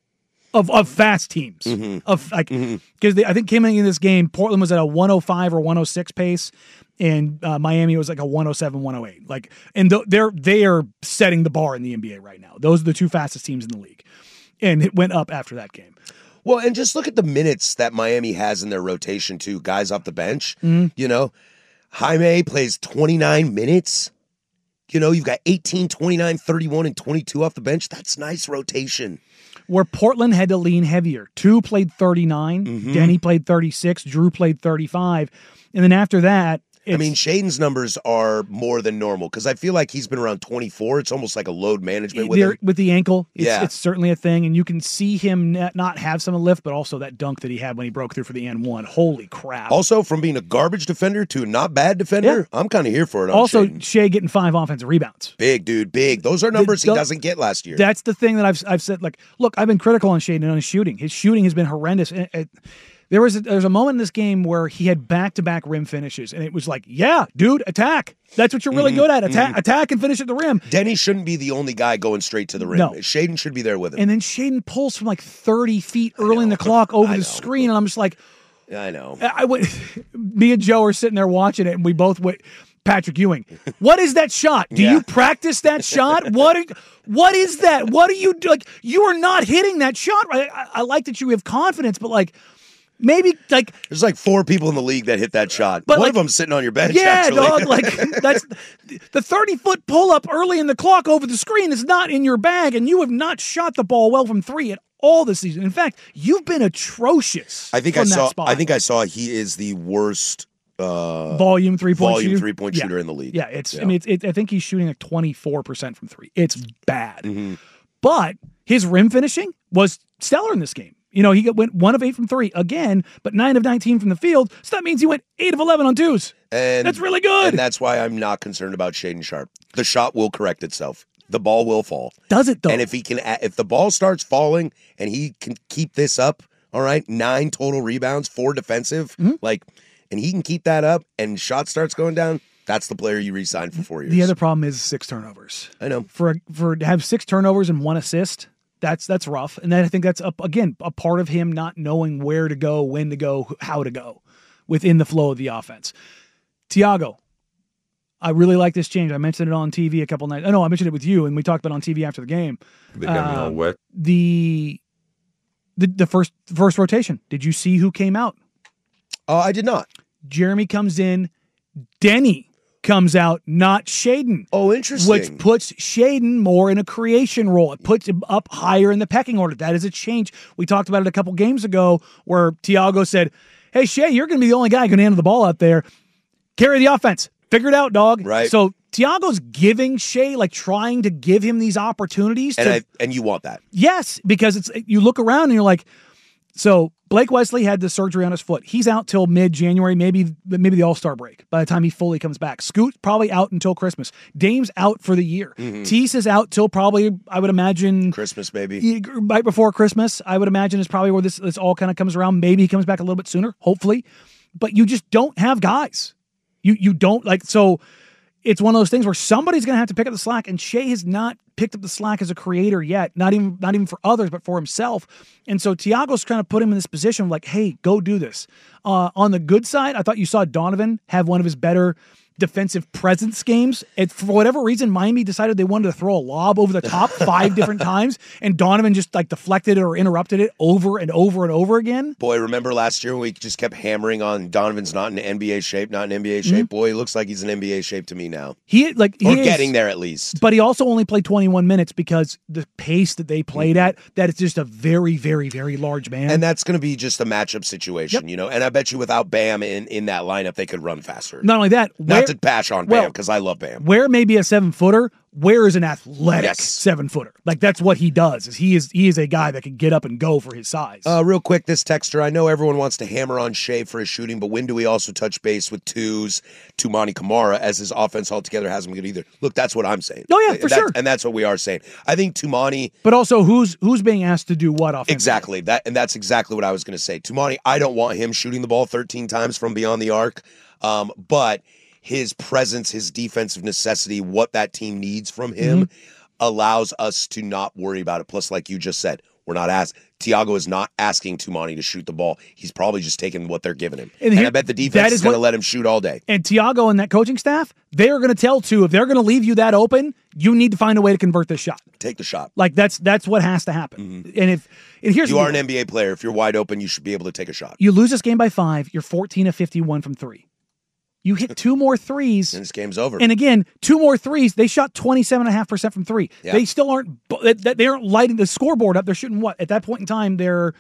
of fast teams. Of like because I think coming in this game, Portland was at a 105 or 106 pace. And Miami was like a 107, 108. Like, and they are setting the bar in the NBA right now. Those are the two fastest teams in the league, and it went up after that game. Well, and just look at the minutes that Miami has in their rotation too. Guys off the bench, you know, Jaime plays 29 minutes. You know, you've got 18, 29, 31, and 22 off the bench. That's nice rotation. Where Portland had to lean heavier. 2 played 39. Denny played 36. Drew played 35. And then after that, I mean, Shaden's numbers are more than normal because I feel like he's been around 24. It's almost like a load management with him. With the ankle. It's certainly a thing. And you can see him not have some lift, but also that dunk that he had when he broke through for the N1. Holy crap. Also, from being a garbage defender to a not bad defender, I'm kind of here for it. Also, Shaden. Shea getting 5 offensive rebounds. Big, dude, big. Those are numbers he doesn't get last year. That's the thing that I've said. Like, look, I've been critical on Shaden on his shooting. His shooting has been horrendous. There's a moment in this game where he had back-to-back rim finishes, and it was like, yeah, dude, attack. That's what you're really good at. Attack and finish at the rim. Denny shouldn't be the only guy going straight to the rim. No. Shaden should be there with him. And then Shaden pulls from like 30 feet early in the clock over the screen, and I'm just like, I know. Me and Joe are sitting there watching it, and we both went, Patrick Ewing, what is that shot? Do you practice that shot? What is that? What do you do? Like, you are not hitting that shot. I like that you have confidence, but like, maybe like there's like 4 people in the league that hit that shot. But one of them sitting on your bench. Yeah, actually. dog. Like that's the 30-foot pull up early in the clock over the screen is not in your bag, and you have not shot the ball well from 3 at all this season. In fact, you've been atrocious. I think I saw he is the worst volume 3-point shooter in the league. Yeah, I mean, I think he's shooting like 24% from 3. It's bad, but his rim finishing was stellar in this game. He went 1 of 8 from 3 again, but 9 of 19 from the field. So that means he went 8 of 11 on 2s. And that's really good. And that's why I'm not concerned about Shaedon Sharpe. The shot will correct itself. The ball will fall. Does it though? And if the ball starts falling and he can keep this up, all right, 9 total rebounds, 4 defensive, and he can keep that up and shot starts going down, that's the player you re-sign for 4 years. The other problem is 6 turnovers. I know. For to have 6 turnovers and 1 assist, that's rough. And then I think that's, a part of him not knowing where to go, when to go, how to go within the flow of the offense. Tiago, I really like this change. I mentioned it on TV a couple nights. I mentioned it with you, and we talked about it on TV after the game. They got me all wet. The first rotation. Did you see who came out? I did not. Jeremy comes in. Denny comes out, not Shaedon. Oh, interesting. Which puts Shaedon more in a creation role. It puts him up higher in the pecking order. That is a change. We talked about it a couple games ago where Tiago said, hey, Shea, you're going to be the only guy who can handle the ball out there. Carry the offense. Figure it out, dog. Right. So Tiago's giving Shea, trying to give him these opportunities. And you want that. Yes, because you look around and you're like, so Blake Wesley had the surgery on his foot. He's out till mid-January, maybe the All-Star break by the time he fully comes back. Scoot probably out until Christmas. Dame's out for the year. Mm-hmm. Tease is out till probably, I would imagine, Christmas, maybe. Right before Christmas, I would imagine is probably where this all kind of comes around. Maybe he comes back a little bit sooner, hopefully. But you just don't have guys. You don't so it's one of those things where somebody's going to have to pick up the slack, and Shea has not picked up the slack as a creator yet, not even for others, but for himself. And so Tiago's trying to put him in this position of like, hey, go do this. On the good side, I thought you saw Donovan have one of his better defensive presence games. And for whatever reason, Miami decided they wanted to throw a lob over the top 5 different times, and Donovan just deflected it or interrupted it over and over and over again. Boy, remember last year when we just kept hammering on Donovan's not in NBA shape, not in NBA shape? Boy, he looks like he's in NBA shape to me now. He is getting there at least. But he also only played 21 minutes because the pace that they played at, that is just a very, very, very large man. And that's going to be just a matchup situation, And I bet you without Bam in that lineup, they could run faster. Not only that, not to bash on Bam, because I love Bam. Where may be a 7-footer, where is an athletic 7-footer? That's what he does. He is a guy that can get up and go for his size. Real quick, this texter, I know everyone wants to hammer on Shea for his shooting, but when do we also touch base with Toumani Camara, as his offense altogether hasn't been good either? Look, that's what I'm saying. Oh yeah, for sure. And that's what we are saying. I think Toumani, but also who's being asked to do what offensively? Exactly. That's exactly what I was going to say. Toumani, I don't want him shooting the ball 13 times from beyond the arc, but his presence, his defensive necessity, what that team needs from him allows us to not worry about it. Plus, like you just said, Tiago is not asking Toumani to shoot the ball. He's probably just taking what they're giving him. And I bet the defense is going to let him shoot all day. And Tiago and that coaching staff, they are going to tell if they're going to leave you that open, you need to find a way to convert this shot. Take the shot. That's what has to happen. Mm-hmm. And here's you are an NBA player. If you're wide open, you should be able to take a shot. You lose this game by 5, you're 14 of 51 from 3. You hit 2 more threes. And this game's over. And again, 2 more threes. They shot 27.5% from 3. Yeah. They still aren't lighting the scoreboard up. They're shooting what? At that point in time, they're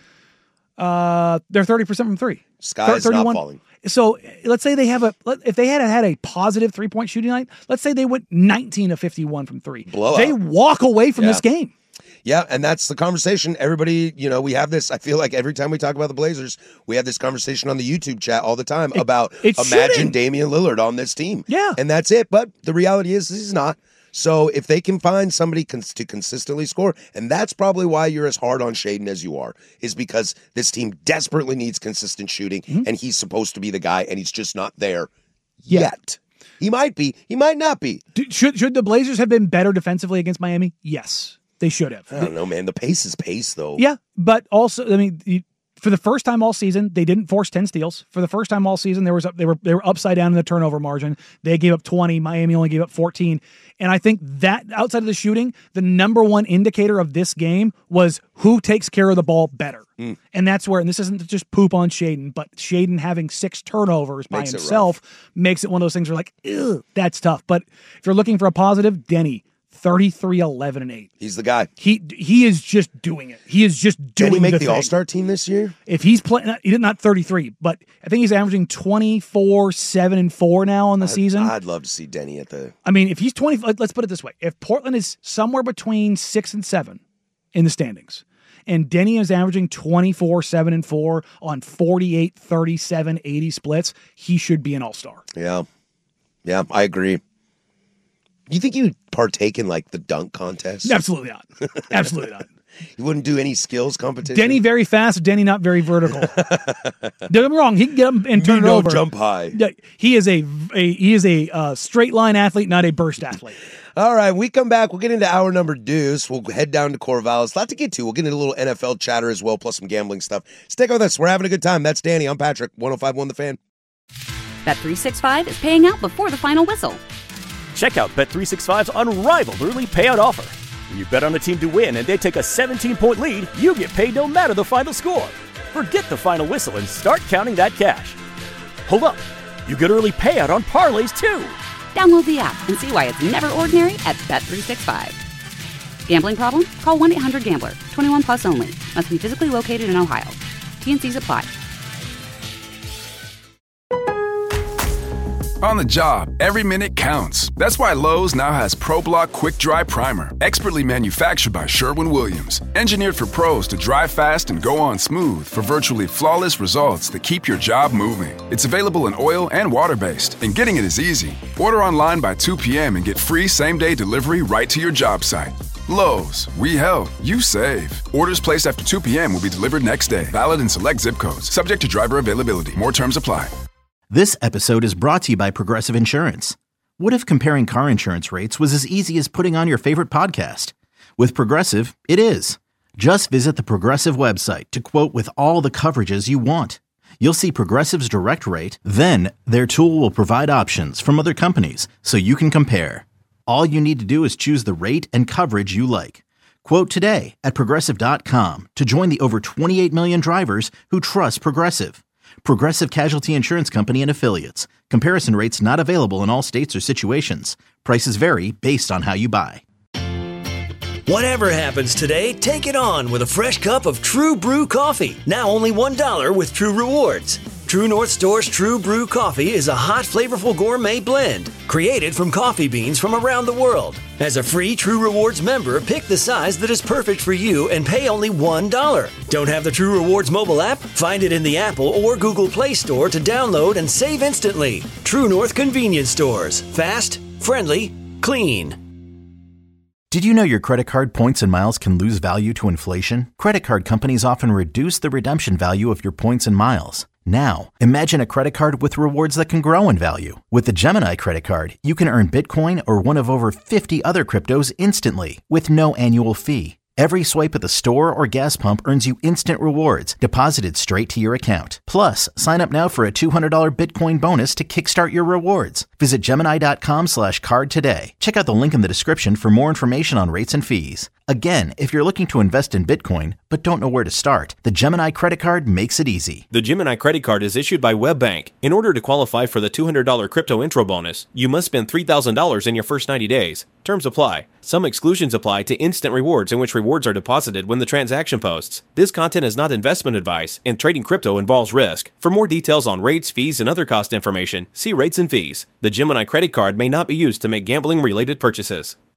30% from 3. Sky is not falling. So let's say if they had a positive 3-point shooting night, let's say they went 19 of 51 from 3. Blowout. They walk away from this game. Yeah, and that's the conversation. Everybody, we have this. I feel like every time we talk about the Blazers, we have this conversation on the YouTube chat all the time about imagine Damian Lillard on this team. Yeah. And that's it. But the reality is he's not. So if they can find somebody to consistently score, and that's probably why you're as hard on Shaedon as you are, is because this team desperately needs consistent shooting, and he's supposed to be the guy, and he's just not there yet. He might be. He might not be. Should the Blazers have been better defensively against Miami? Yes. They should have. I don't know, man. The pace is pace, though. Yeah, but also, for the first time all season, they didn't force 10 steals. For the first time all season, they were upside down in the turnover margin. They gave up 20. Miami only gave up 14. And I think that outside of the shooting, the number one indicator of this game was who takes care of the ball better. And that's where, and this isn't just poop on Shaedon, but Shaedon having 6 turnovers by himself makes it one of those things where ew, that's tough. But if you're looking for a positive, Denny. 33, 11, and 8. He's the guy. He is just doing it. He is just doing it. Did he make the All-Star team this year? If he's playing, he did not 33, but I think he's averaging 24, 7, and 4 now on the season. I'd love to see Denny at the. If he's 20, let's put it this way: if Portland is somewhere between 6 and 7 in the standings, and Denny is averaging 24, 7, and 4 on 48, 37, 80 splits, he should be an all-star. Yeah. Yeah, I agree. You think you would partake in like the dunk contest? Absolutely not. Absolutely not. You wouldn't do any skills competition? Denny very fast, Denny not very vertical. Don't get me wrong, he can get him and turn it over. Jump high. He is a straight line athlete, not a burst athlete. All right, we come back. We'll get into hour number deuce. We'll head down to Corvallis. A lot to get to. We'll get into a little NFL chatter as well, plus some gambling stuff. Stick with us. We're having a good time. That's Danny. I'm Patrick. 105.1 The Fan. Bet365 is paying out before the final whistle. Check out Bet365's unrivaled early payout offer. When you bet on a team to win and they take a 17-point lead, you get paid no matter the final score. Forget the final whistle and start counting that cash. Hold up. You get early payout on parlays, too. Download the app and see why it's never ordinary at Bet365. Gambling problem? Call 1-800-GAMBLER. 21 plus only. Must be physically located in Ohio. T&Cs apply. On the job, every minute counts. That's why Lowe's now has ProBlock Quick Dry Primer, expertly manufactured by Sherwin-Williams. Engineered for pros to dry fast and go on smooth for virtually flawless results that keep your job moving. It's available in oil and water-based, and getting it is easy. Order online by 2 p.m. and get free same-day delivery right to your job site. Lowe's, we help, you save. Orders placed after 2 p.m. will be delivered next day. Valid in select zip codes. Subject to driver availability. More terms apply. This episode is brought to you by Progressive Insurance. What if comparing car insurance rates was as easy as putting on your favorite podcast? With Progressive, it is. Just visit the Progressive website to quote with all the coverages you want. You'll see Progressive's direct rate, then their tool will provide options from other companies so you can compare. All you need to do is choose the rate and coverage you like. Quote today at Progressive.com to join the over 28 million drivers who trust Progressive. Progressive Casualty Insurance Company and Affiliates. Comparison rates not available in all states or situations. Prices vary based on how you buy. Whatever happens today, take it on with a fresh cup of True Brew coffee. Now only $1 with True Rewards. True North Store's True Brew coffee is a hot, flavorful gourmet blend created from coffee beans from around the world. As a free True Rewards member, pick the size that is perfect for you and pay only $1. Don't have the True Rewards mobile app? Find it in the Apple or Google Play Store to download and save instantly. True North Convenience Stores. Fast, friendly, clean. Did you know your credit card points and miles can lose value to inflation? Credit card companies often reduce the redemption value of your points and miles. Now, imagine a credit card with rewards that can grow in value. With the Gemini credit card, you can earn Bitcoin or one of over 50 other cryptos instantly with no annual fee. Every swipe at the store or gas pump earns you instant rewards deposited straight to your account. Plus, sign up now for a $200 Bitcoin bonus to kickstart your rewards. Visit Gemini.com/card today. Check out the link in the description for more information on rates and fees. Again, if you're looking to invest in Bitcoin but don't know where to start, the Gemini credit card makes it easy. The Gemini credit card is issued by WebBank. In order to qualify for the $200 crypto intro bonus, you must spend $3,000 in your first 90 days. Terms apply. Some exclusions apply to instant rewards in which rewards are deposited when the transaction posts. This content is not investment advice, and trading crypto involves risk. For more details on rates, fees, and other cost information, see rates and fees. The Gemini credit card may not be used to make gambling-related purchases.